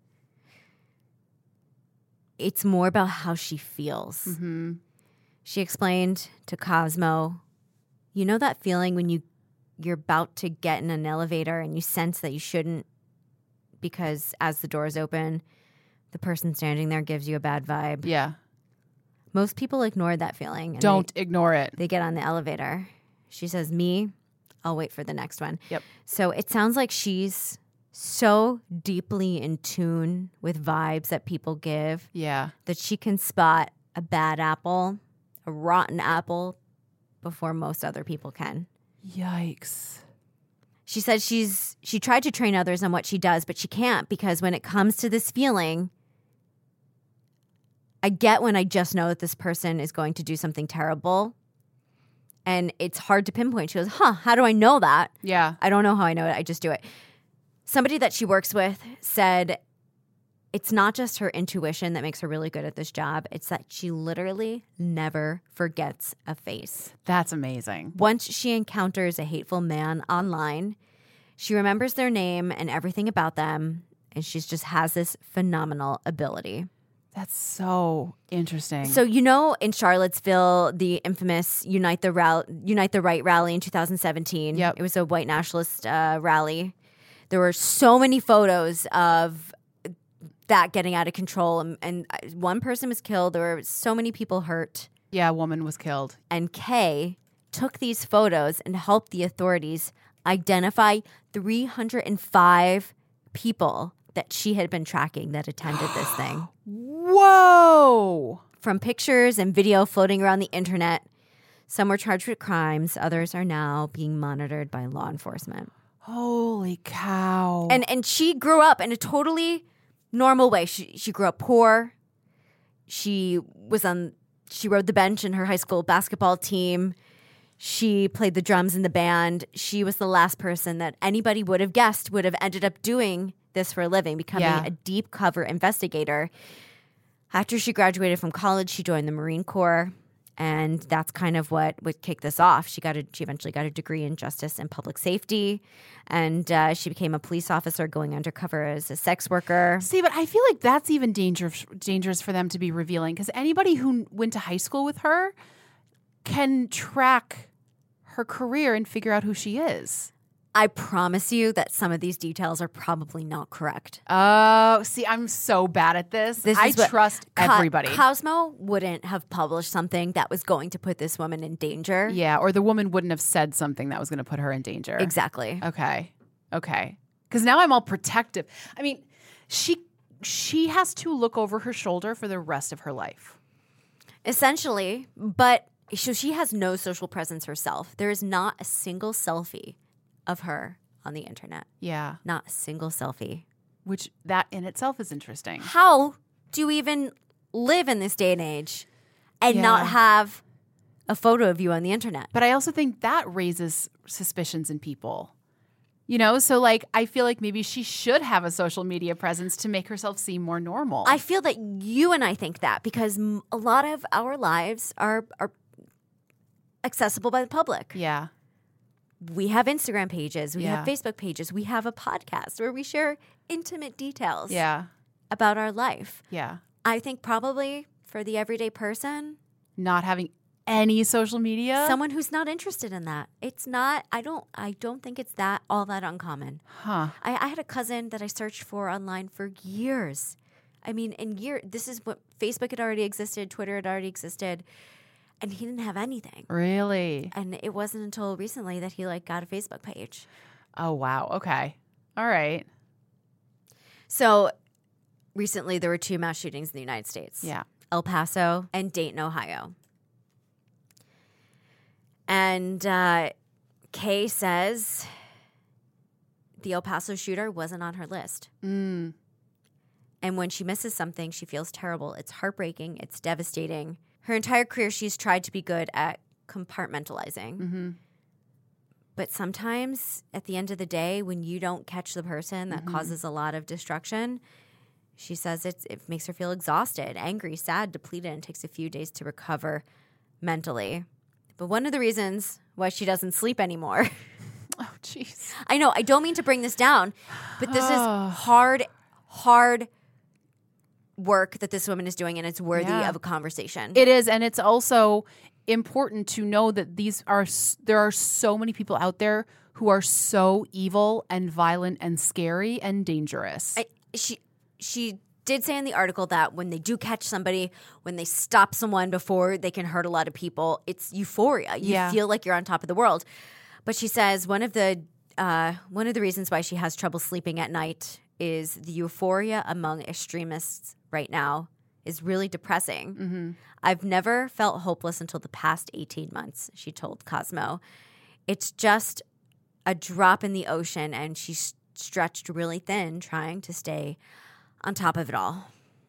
It's more about how she feels. Mm-hmm. She explained to Cosmo, you know that feeling when you're about to get in an elevator and you sense that you shouldn't because as the doors open, the person standing there gives you a bad vibe? Yeah. Most people ignore that feeling. And Don't ignore it. They get on the elevator. She says, me, I'll wait for the next one. Yep. So it sounds like she's so deeply in tune with vibes that people give Yeah. that she can spot a bad apple, a rotten apple, before most other people can. Yikes. She said she tried to train others on what she does, but she can't because when it comes to this feeling, I get when I just know that this person is going to do something terrible. And it's hard to pinpoint. She goes, how do I know that? Yeah. I don't know how I know it. I just do it. Somebody that she works with said it's not just her intuition that makes her really good at this job. It's that she literally never forgets a face. That's amazing. Once she encounters a hateful man online, she remembers their name and everything about them, and she just has this phenomenal ability. That's so interesting. So, you know, in Charlottesville, the infamous Unite the Right rally in 2017, Yep. It was a white nationalist rally. There were so many photos of that getting out of control, and one person was killed. There were so many people hurt. Yeah, a woman was killed. And Kay took these photos and helped the authorities identify 305 people that she had been tracking that attended this thing. Whoa. From pictures and video floating around the internet, some were charged with crimes. Others are now being monitored by law enforcement. Holy cow. And she grew up in a totally normal way. She grew up poor. She rode the bench in her high school basketball team. She played the drums in the band. She was the last person that anybody would have guessed would have ended up doing this for a living, becoming a deep cover investigator. After she graduated from college, she joined the Marine Corps, and that's kind of what kicked this off. She eventually got a degree in justice and public safety, and she became a police officer going undercover as a sex worker. See, but I feel like that's even dangerous for them to be revealing, because anybody who went to high school with her can track her career and figure out who she is. I promise you that some of these details are probably not correct. Oh, see, I'm so bad at this. I trust everybody. Cosmo wouldn't have published something that was going to put this woman in danger. Yeah, or the woman wouldn't have said something that was going to put her in danger. Exactly. Okay. Because now I'm all protective. I mean, she has to look over her shoulder for the rest of her life. Essentially, but so she has no social presence herself. There is not a single selfie of her on the internet. Yeah. Not a single selfie. Which that in itself is interesting. How do you even live in this day and age and not have a photo of you on the internet? But I also think that raises suspicions in people. You know, so like I feel like maybe she should have a social media presence to make herself seem more normal. I feel that you and I think that because a lot of our lives are accessible by the public. Yeah. We have Instagram pages. We have Facebook pages. We have a podcast where we share intimate details about our life. Yeah. I think probably for the everyday person, not having any social media, someone who's not interested in that. It's not. I don't think it's all that uncommon. Huh. I had a cousin that I searched for online for years. I mean, this is what Facebook had already existed, Twitter had already existed. And he didn't have anything. Really? And it wasn't until recently that he got a Facebook page. Oh, wow. Okay. All right. So recently there were 2 mass shootings in the United States. Yeah. El Paso and Dayton, Ohio. And Kay says the El Paso shooter wasn't on her list. Mm. And when she misses something, she feels terrible. It's heartbreaking. It's devastating. Her entire career, she's tried to be good at compartmentalizing. Mm-hmm. But sometimes, at the end of the day, when you don't catch the person that causes a lot of destruction, she says it makes her feel exhausted, angry, sad, depleted, and takes a few days to recover mentally. But one of the reasons why she doesn't sleep anymore. Oh, jeez. I know, I don't mean to bring this down, but this is hard work that this woman is doing, and it's worthy of a conversation. It is, and it's also important to know that there are so many people out there who are so evil and violent and scary and dangerous. She did say in the article that when they do catch somebody, when they stop someone before they can hurt a lot of people, it's euphoria. You feel like you're on top of the world. But she says one of the reasons why she has trouble sleeping at night is the euphoria among extremists right now is really depressing. Mm-hmm. I've never felt hopeless until the past 18 months, she told Cosmo. It's just a drop in the ocean, and she's stretched really thin trying to stay on top of it all.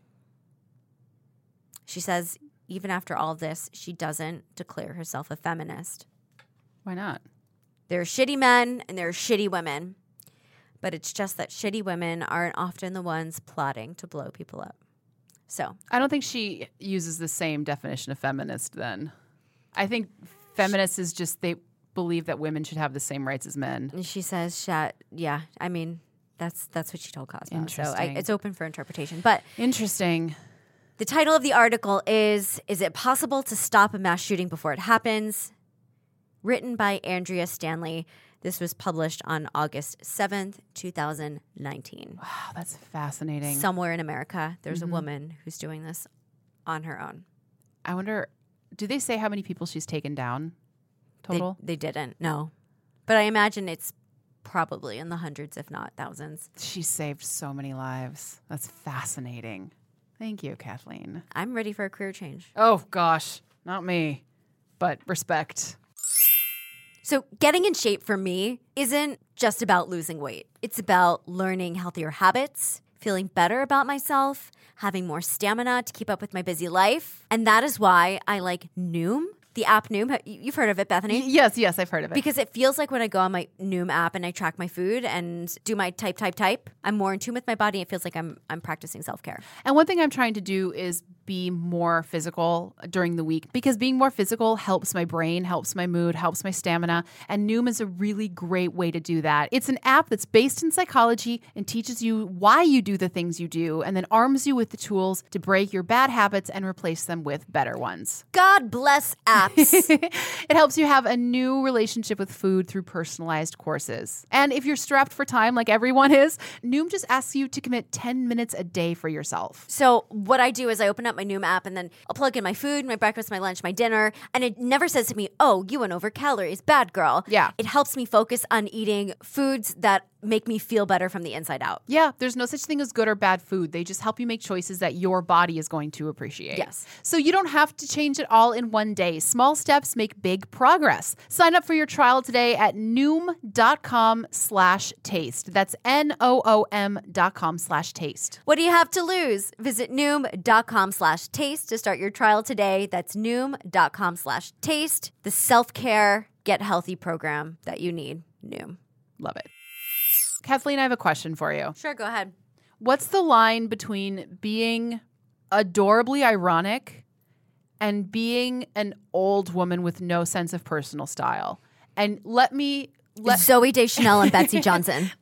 She says even after all this, she doesn't declare herself a feminist. Why not? There are shitty men and there are shitty women. But it's just that shitty women aren't often the ones plotting to blow people up. So I don't think she uses the same definition of feminist then. I think feminist is just they believe that women should have the same rights as men. And she says, yeah, I mean, that's what she told Cosmo. So it's open for interpretation. But interesting. The title of the article is it possible to stop a mass shooting before it happens? Written by Andrea Stanley. This was published on August 7th, 2019. Wow, that's fascinating. Somewhere in America, there's a woman who's doing this on her own. I wonder, do they say how many people she's taken down? total? They didn't, no. But I imagine it's probably in the hundreds, if not thousands. She saved so many lives. That's fascinating. Thank you, Kathleen. I'm ready for a career change. Oh, gosh. Not me. But respect. So getting in shape for me isn't just about losing weight. It's about learning healthier habits, feeling better about myself, having more stamina to keep up with my busy life. And that is why I like Noom, the app Noom. You've heard of it, Bethany? Yes, I've heard of it. Because it feels like when I go on my Noom app and I track my food and do my type, I'm more in tune with my body. It feels like I'm practicing self-care. And one thing I'm trying to do is be more physical during the week, because being more physical helps my brain, helps my mood, helps my stamina. And Noom is a really great way to do that. It's an app that's based in psychology and teaches you why you do the things you do, and then arms you with the tools to break your bad habits and replace them with better ones. God bless apps. It helps you have a new relationship with food through personalized courses. And if you're strapped for time like everyone is, Noom just asks you to commit 10 minutes a day for yourself. So what I do is I open up my Noom app and then I'll plug in my food, my breakfast, my lunch, my dinner, and it never says to me, oh, you went over calories, bad girl. Yeah. It helps me focus on eating foods that make me feel better from the inside out. Yeah, there's no such thing as good or bad food. They just help you make choices that your body is going to appreciate. Yes. So you don't have to change it all in one day. Small steps make big progress. Sign up for your trial today at Noom.com/taste. That's NOOM.com/taste. What do you have to lose? Visit Noom.com/taste to start your trial today. That's Noom.com/taste. The self-care, get healthy program that you need. Noom. Love it. Kathleen, I have a question for you. Sure, go ahead. What's the line between being adorably ironic and being an old woman with no sense of personal style? And let Zoe Deschanel and Betsy Johnson.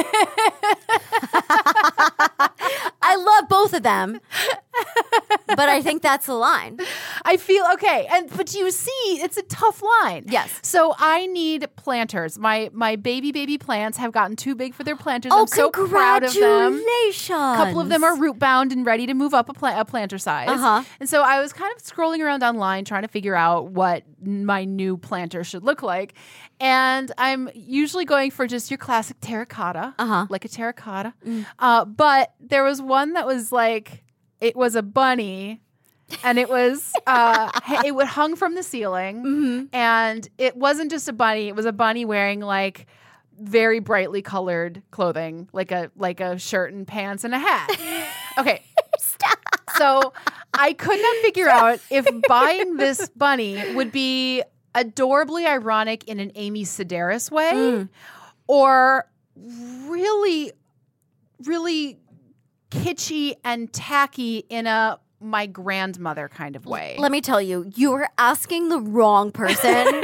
I love both of them, but I think that's the line. I feel okay. But you see, it's a tough line. Yes. So I need planters. My baby plants have gotten too big for their planters. I'm so proud of them. Congratulations. A couple of them are root bound and ready to move up a planter size. Uh-huh. And so I was kind of scrolling around online trying to figure out what my new planter should look like. And I'm usually going for just your classic terracotta, like a terracotta. But there was one that was like, it was a bunny. And it was it would hung from the ceiling, and it wasn't just a bunny. It was a bunny wearing like very brightly colored clothing, like a shirt and pants and a hat. Okay, Stop. so I could not figure out if buying this bunny would be adorably ironic in an Amy Sedaris way, or really, really kitschy and tacky in a my grandmother kind of way. Let me tell you, you were asking the wrong person.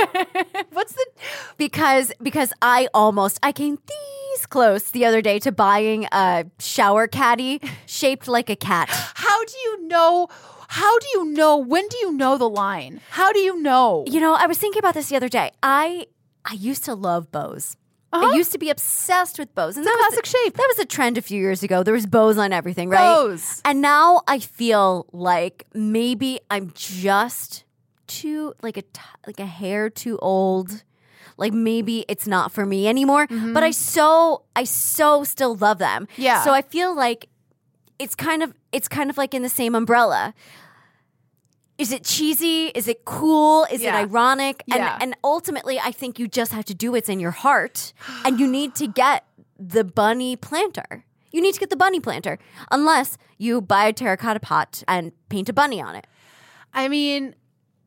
Because I came this close the other day to buying a shower caddy shaped like a cat. How do you know? When do you know the line? How do you know? You know, I was thinking about this the other day. I used to love bows. I used to be obsessed with bows. And It's a classic shape. That was a trend a few years ago. There was bows on everything, right? Bows. And now I feel like maybe I'm just too, like a hair too old. Like maybe it's not for me anymore. But I so still love them. Yeah. So I feel like it's kind of like in the same umbrella. Is it cheesy? Is it cool? Is it ironic? Yeah. And ultimately, I think you just have to do what's in your heart. And you need to get the bunny planter. You need to get the bunny planter. Unless you buy a terracotta pot and paint a bunny on it. I mean,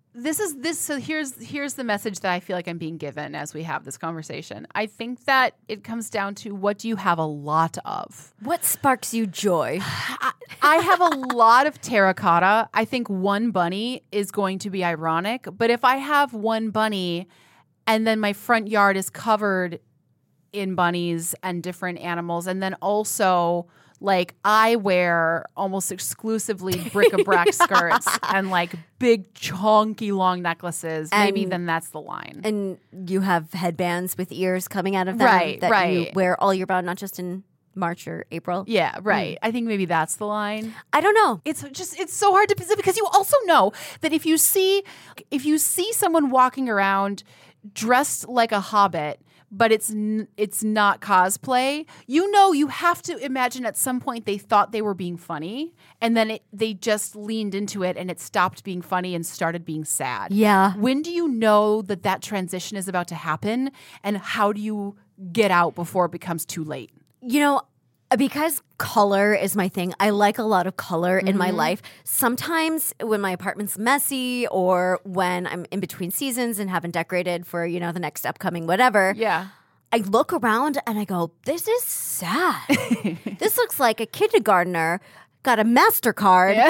so here's the message that I feel like I'm being given as we have this conversation. I think that it comes down to, what do you have a lot of? What sparks you joy? I have a lot of terracotta. I think one bunny is going to be ironic. But if I have one bunny and then my front yard is covered in bunnies and different animals, and then also like I wear almost exclusively bric-a-brac skirts and like big chunky long necklaces, maybe then that's the line. And you have headbands with ears coming out of them Right. you wear all year round, not just in March or April. Yeah, right. I think maybe that's the line. I don't know. It's so hard to, because you also know that if you see someone walking around dressed like a hobbit, but it's not cosplay, you have to imagine at some point they thought they were being funny, and then they just leaned into it and it stopped being funny and started being sad. Yeah. When do you know that transition is about to happen, and how do you get out before it becomes too late? Because color is my thing, I like a lot of color in my life. Sometimes when my apartment's messy or when I'm in between seasons and haven't decorated for, the next upcoming whatever, Yeah. I look around and I go, this is sad. This looks like a kindergartner got a MasterCard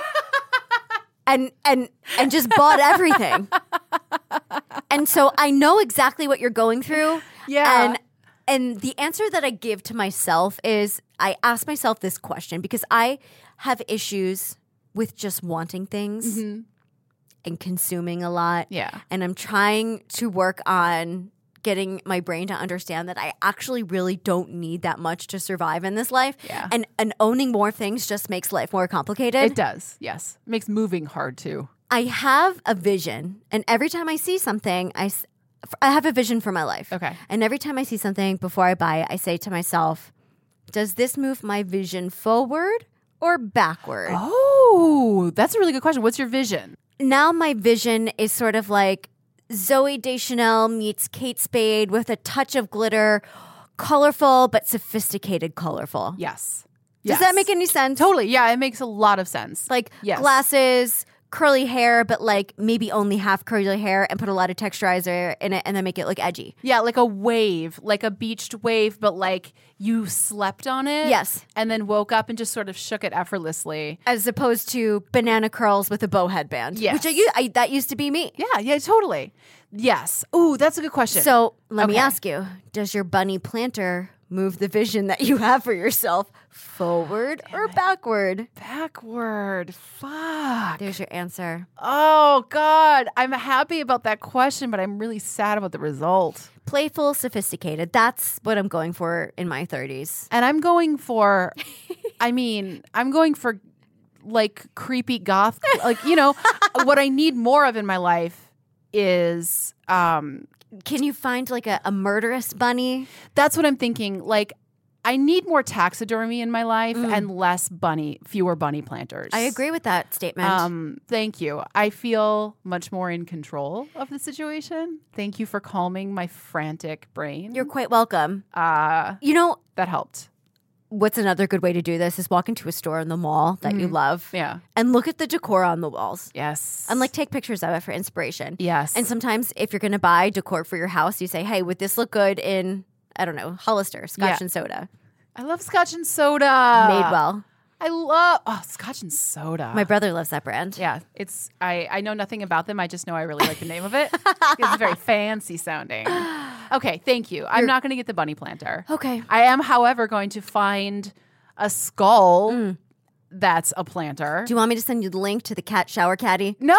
and just bought everything. And so I know exactly what you're going through. Yeah. And the answer that I give to myself is I ask myself this question because I have issues with just wanting things and consuming a lot. Yeah. And I'm trying to work on getting my brain to understand that I actually really don't need that much to survive in this life. Yeah. And owning more things just makes life more complicated. It does, yes. It makes moving hard, too. I have a vision, and every time I see something, I have a vision for my life. Okay. And every time I see something before I buy it, I say to myself, does this move my vision forward or backward? Oh, that's a really good question. What's your vision? Now my vision is sort of like Zooey Deschanel meets Kate Spade with a touch of glitter, colorful but sophisticated colorful. Yes. Does that make any sense? Totally. Yeah, it makes a lot of sense. Like Yes. glasses, curly hair, but like maybe only half curly hair and put a lot of texturizer in it and then make it look edgy. Yeah, like a wave, like a beached wave, but like you slept on it. Yes. And then woke up and just sort of shook it effortlessly. As opposed to banana curls with a bow headband. Yes. Which that used to be me. Yeah, totally. Yes. Ooh, that's a good question. So let me Okay. ask you, does your bunny planter move the vision that you have for yourself forward or backward? Backward. Fuck. There's your answer. Oh, God. I'm happy about that question, but I'm really sad about the result. Playful, sophisticated. That's what I'm going for in my 30s. And I'm going for, like creepy goth. Like, what I need more of in my life is, Can you find like a murderous bunny? that's what I'm thinking. Like, I need more taxidermy in my life and fewer bunny planters. I agree with that statement. Thank you. I feel much more in control of the situation. Thank you for calming my frantic brain. You're quite welcome. That helped. What's another good way to do this is walk into a store in the mall that you love Yeah. and look at the decor on the walls. Yes. And like take pictures of it for inspiration. Yes. And sometimes if you're going to buy decor for your house, you say, hey, would this look good in, I don't know, Hollister, Scotch Yeah. and soda? I love Scotch and soda. Made well. I love Scotch and soda. My brother loves that brand. Yeah, I know nothing about them. I just know I really like the name of it. It's very fancy sounding. Okay, thank you. I'm not going to get the bunny planter. Okay. I am, however, going to find a skull that's a planter. Do you want me to send you the link to the cat shower caddy? No.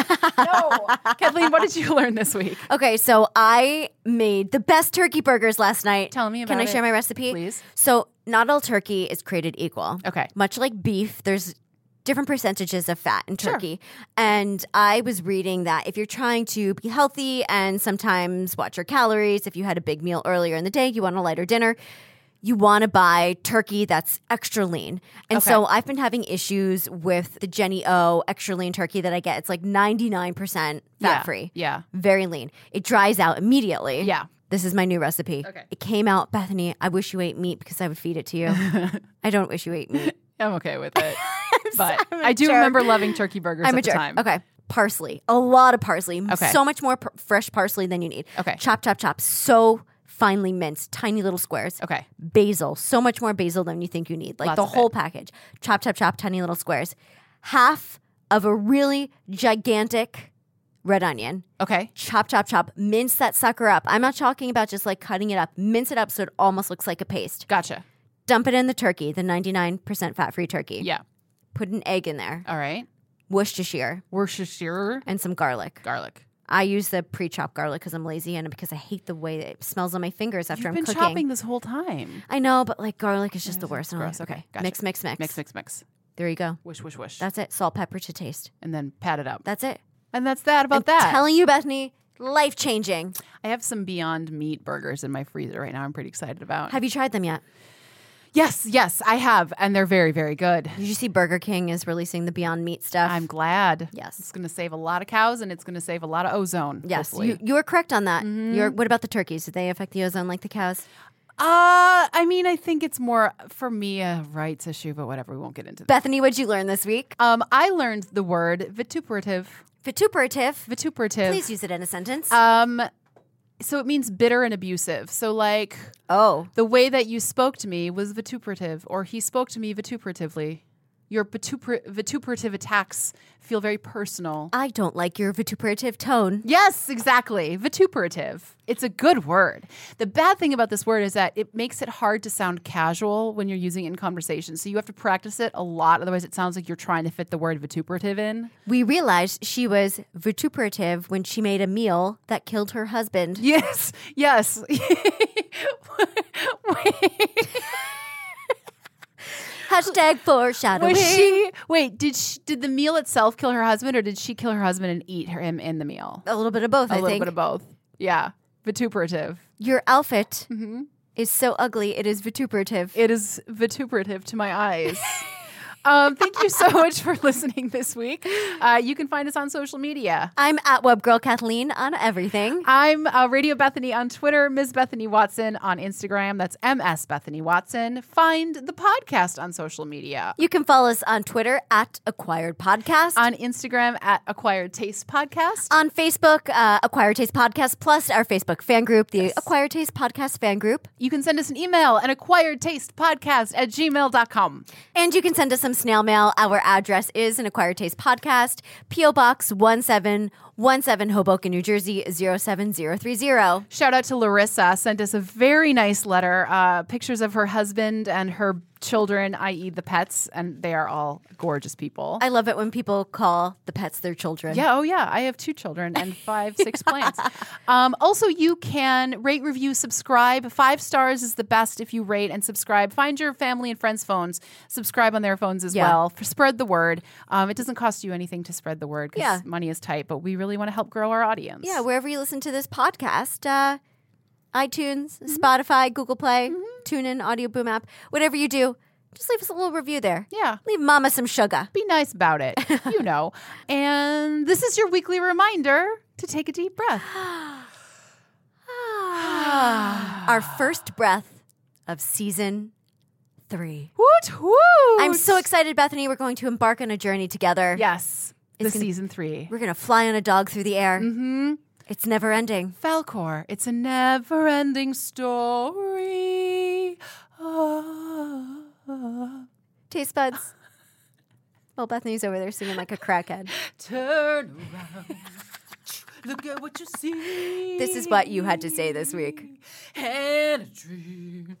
Kathleen, what did you learn this week? Okay, so I made the best turkey burgers last night. Tell me about Can I it, share my recipe? please. So not all turkey is created equal. Okay. Much like beef, there's different percentages of fat in Sure. turkey. And I was reading that if you're trying to be healthy and sometimes watch your calories, if you had a big meal earlier in the day, you want a lighter dinner, you want to buy turkey that's extra lean. And so I've been having issues with the Jenny O extra lean turkey that I get. It's like 99% fat free. Yeah. Very lean. It dries out immediately. Yeah. This is my new recipe. Okay. It came out, Bethany, I wish you ate meat because I would feed it to you. I don't wish you ate meat. I'm okay with it. But I'm a I do jerk. remember loving turkey burgers I'm at a jerk. the time. Okay. Parsley. A lot of parsley. Okay. So much more fresh parsley than you need. Okay. Chop, chop, chop. So finely minced, tiny little squares. Okay. Basil. So much more basil than you think you need. Like Lots the of whole it. package. Chop, chop, chop. Tiny little squares. Half of a really gigantic red onion. Okay. Chop, chop, chop. Mince that sucker up. I'm not talking about just like cutting it up. Mince it up so it almost looks like a paste. Gotcha. Dump it in the turkey, the 99% fat-free turkey. Yeah. Put an egg in there. All right. Worcestershire. Worcestershire And some garlic. garlic. I use the pre-chopped garlic because I'm lazy and because I hate the way that it smells on my fingers after You've I'm been cooking. chopping this whole time. I know, but like garlic is just the worst. Gross. Okay. Gotcha. Mix, mix, mix. Mix, mix, mix. There you go. Wish, wish, wish. That's it. Salt, pepper to taste. And then pat it up. That's it. And that's that about I'm that. telling you, Bethany, Life-changing. I have some Beyond Meat burgers in my freezer right now. I'm pretty excited about. Have you tried them yet? Yes, I have, and they're very, very good. Did you see Burger King is releasing the Beyond Meat stuff? I'm glad. Yes. It's going to save a lot of cows, and it's going to save a lot of ozone. Yes, hopefully. you are correct on that. What about the turkeys? Did they affect the ozone like the cows? I mean, I think it's more, for me, a rights issue, but whatever. We won't get into that. Bethany, what'd you learn this week? I learned the word vituperative. Vituperative. Vituperative. Please use it in a sentence. So it means bitter and abusive. So like the way that you spoke to me was vituperative, or he spoke to me vituperatively. Your vituperative attacks feel very personal. I don't like your vituperative tone. Yes, exactly. Vituperative. It's a good word. The bad thing about this word is that it makes it hard to sound casual when you're using it in conversation. So you have to practice it a lot. Otherwise, it sounds like you're trying to fit the word vituperative in. We realized she was vituperative when she made a meal that killed her husband. Yes. Hashtag foreshadowing. Did the meal itself kill her husband, or did she kill her husband and eat him in the meal? A little bit of both, I think. A little bit of both. Yeah. Vituperative. Your outfit is so ugly, it is vituperative. It is vituperative to my eyes. Thank you so much for listening this week. You can find us on social media. I'm at WebGirl Kathleen on everything. I'm Radio Bethany on Twitter, Ms. Bethany Watson on Instagram. That's MS Bethany Watson. Find the podcast on social media. You can follow us on Twitter at Acquired Podcast. On Instagram at Acquired Taste Podcast. On Facebook, Acquired Taste Podcast, plus our Facebook fan group, the Acquired Taste Podcast fan group. You can send us an email at acquiredtastepodcast@gmail.com. And you can send us some snail mail. Our address is an Acquired Taste Podcast, P.O. Box 1717, Hoboken, New Jersey 07030. Shout out to Larissa. Sent us a very nice letter. Pictures of her husband and her children, i.e. the pets, and they are all gorgeous people. I love it when people call the pets their children. Yeah, I have 2 children and 6 plants. Also, you can rate, review, subscribe. 5 stars is the best if you rate and subscribe. Find your family and friends' phones. Subscribe on their phones as well. Spread the word. It doesn't cost you anything to spread the word because money is tight, but we really want to help grow our audience. Yeah, wherever you listen to this podcast, iTunes, Spotify, Google Play, TuneIn, Audio Boom app, whatever you do, just leave us a little review there. Yeah. Leave mama some sugar. Be nice about it, you know. And this is your weekly reminder to take a deep breath. Our first breath of season 3. Woot woot! I'm so excited, Bethany. We're going to embark on a journey together. Yes. Season 3. We're going to fly on a dog through the air. Mm-hmm. It's never ending. Falcor, it's a never-ending story. Taste buds. Well, Bethany's over there singing like a crackhead. Turn around. Look at what you see. This is what you had to say this week. And a dream.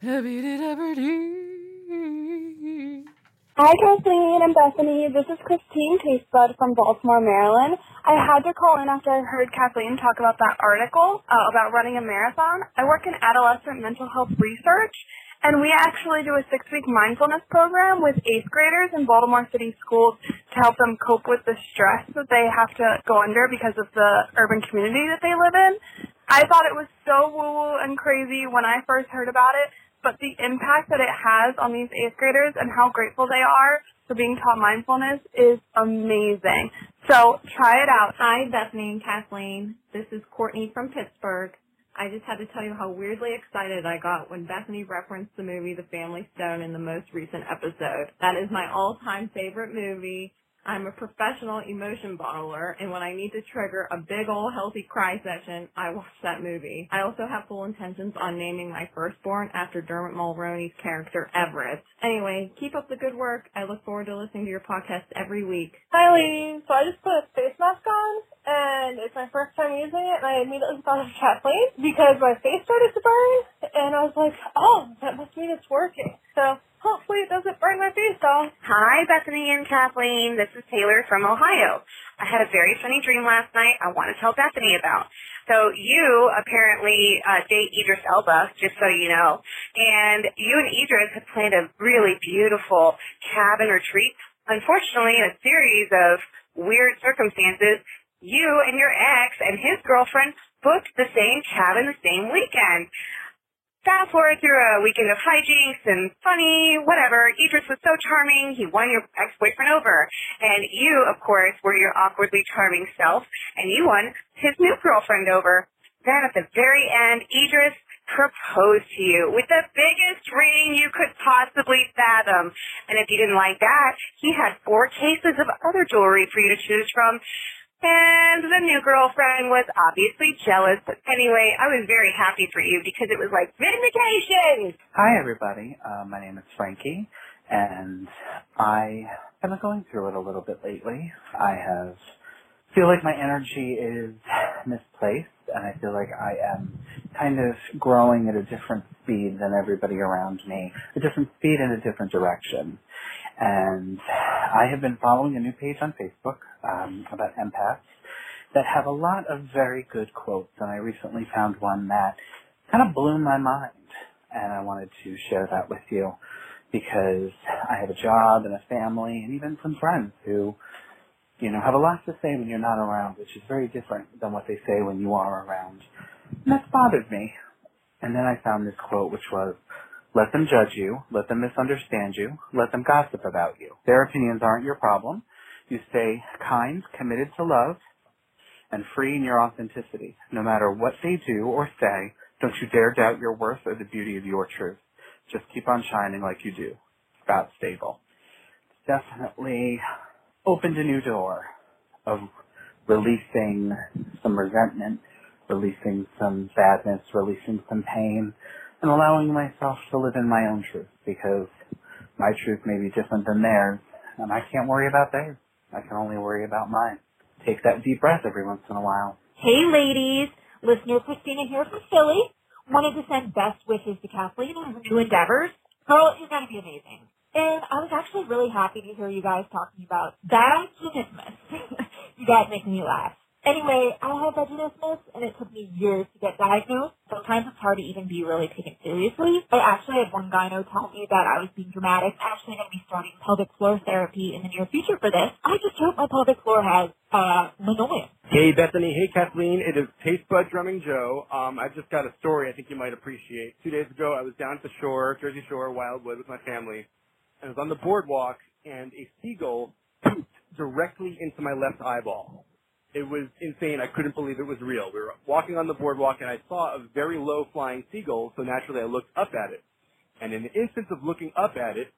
Hi, Kathleen and Bethany. This is Christine Tastebud from Baltimore, Maryland. I had to call in after I heard Kathleen talk about that article about running a marathon. I work in adolescent mental health research, and we actually do a 6-week mindfulness program with 8th graders in Baltimore City schools to help them cope with the stress that they have to go under because of the urban community that they live in. I thought it was so woo-woo and crazy when I first heard about it, but the impact that it has on these 8th graders and how grateful they are for being taught mindfulness is amazing. So try it out. Hi, Bethany and Kathleen. This is Courtney from Pittsburgh. I just had to tell you how weirdly excited I got when Bethany referenced the movie The Family Stone in the most recent episode. That is my all-time favorite movie. I'm a professional emotion bottler, and when I need to trigger a big ol' healthy cry session, I watch that movie. I also have full intentions on naming my firstborn after Dermot Mulroney's character Everett. Anyway, keep up the good work. I look forward to listening to your podcast every week. Hi, ladies. So I just put a face mask on, and it's my first time using it, and I immediately thought of Kathleen because my face started to burn, and I was like, oh, that must mean it's working. So hopefully it doesn't burn my face off. Hi, Bethany and Kathleen. This is Taylor from Ohio. I had a very funny dream last night I want to tell Bethany about. So you apparently date Idris Elba, just so you know, and you and Idris have planned a really beautiful cabin retreat. Unfortunately, in a series of weird circumstances, you and your ex and his girlfriend booked the same cabin the same weekend. Fast forward through a weekend of hijinks and funny, whatever. Idris was so charming, he won your ex-boyfriend over. And you, of course, were your awkwardly charming self, and you won his new girlfriend over. Then at the very end, Idris proposed to you with the biggest ring you could possibly fathom. And if you didn't like that, he had 4 cases of other jewelry for you to choose from. And the new girlfriend was obviously jealous. But anyway, I was very happy for you because it was like vindication. Hi, everybody. My name is Frankie, and I have been going through it a little bit lately. Feel like my energy is misplaced, and I feel like I am kind of growing at a different speed than everybody around me, a different speed in a different direction. And I have been following a new page on Facebook about empaths that have a lot of very good quotes, and I recently found one that kind of blew my mind, and I wanted to share that with you because I have a job and a family and even some friends who, you know, have a lot to say when you're not around, which is very different than what they say when you are around. And that's bothered me. And then I found this quote, which was, "Let them judge you, let them misunderstand you, let them gossip about you. Their opinions aren't your problem. You stay kind, committed to love, and free in your authenticity. No matter what they do or say, don't you dare doubt your worth or the beauty of your truth. Just keep on shining like you do." Scott Stable. Definitely opened a new door of releasing some resentment, releasing some sadness, releasing some pain, and allowing myself to live in my own truth, because my truth may be different than theirs, and I can't worry about theirs. I can only worry about mine. Take that deep breath every once in a while. Hey ladies, listener Christina here from Philly. Wanted to send best wishes to Kathleen on her new endeavors. Girl, you're going to be amazing. And I was actually really happy to hear you guys talking about vaginismus. You guys make me laugh. Anyway, I had vaginismus, and it took me years to get diagnosed. Sometimes it's hard to even be really taken seriously. I actually had one gyno tell me that I was being dramatic. I'm actually going to be starting pelvic floor therapy in the near future for this. I just hope my pelvic floor has linoleum. Hey, Bethany. Hey, Kathleen. It is Taste Bud Drumming Joe. I've just got a story I think you might appreciate. 2 days ago, I was down at the shore, Jersey Shore, Wildwood, with my family. I was on the boardwalk, and a seagull pooped directly into my left eyeball. It was insane. I couldn't believe it was real. We were walking on the boardwalk, and I saw a very low-flying seagull, so naturally I looked up at it. And in the instance of looking up at it,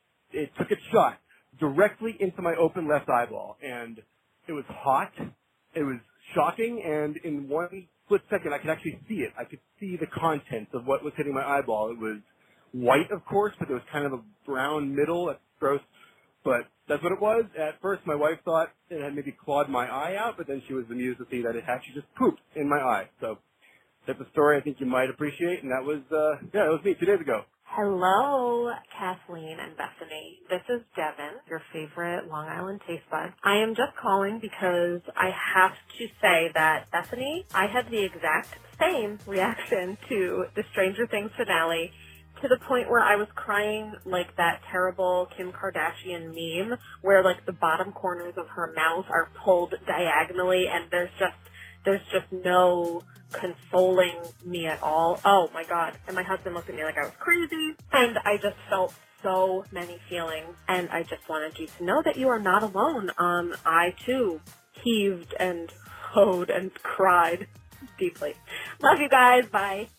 it took its shot directly into my open left eyeball. And it was hot, it was shocking, and in one split second I could actually see it. I could see the contents of what was hitting my eyeball. It was white, of course, but there was kind of a brown middle. That's gross. But that's what it was. At first, my wife thought it had maybe clawed my eye out, but then she was amused to see that it actually just pooped in my eye. So that's a story I think you might appreciate, and that was, that was me 2 days ago. Hello, Kathleen and Bethany. This is Devin, your favorite Long Island taste bud. I am just calling because I have to say that, Bethany, I had the exact same reaction to the Stranger Things finale, to the point where I was crying like that terrible Kim Kardashian meme where like the bottom corners of her mouth are pulled diagonally and there's just no consoling me at all. Oh my God. And my husband looked at me like I was crazy, and I just felt so many feelings, and I just wanted you to know that you are not alone. I too heaved and hoed and cried deeply. Love you guys. Bye.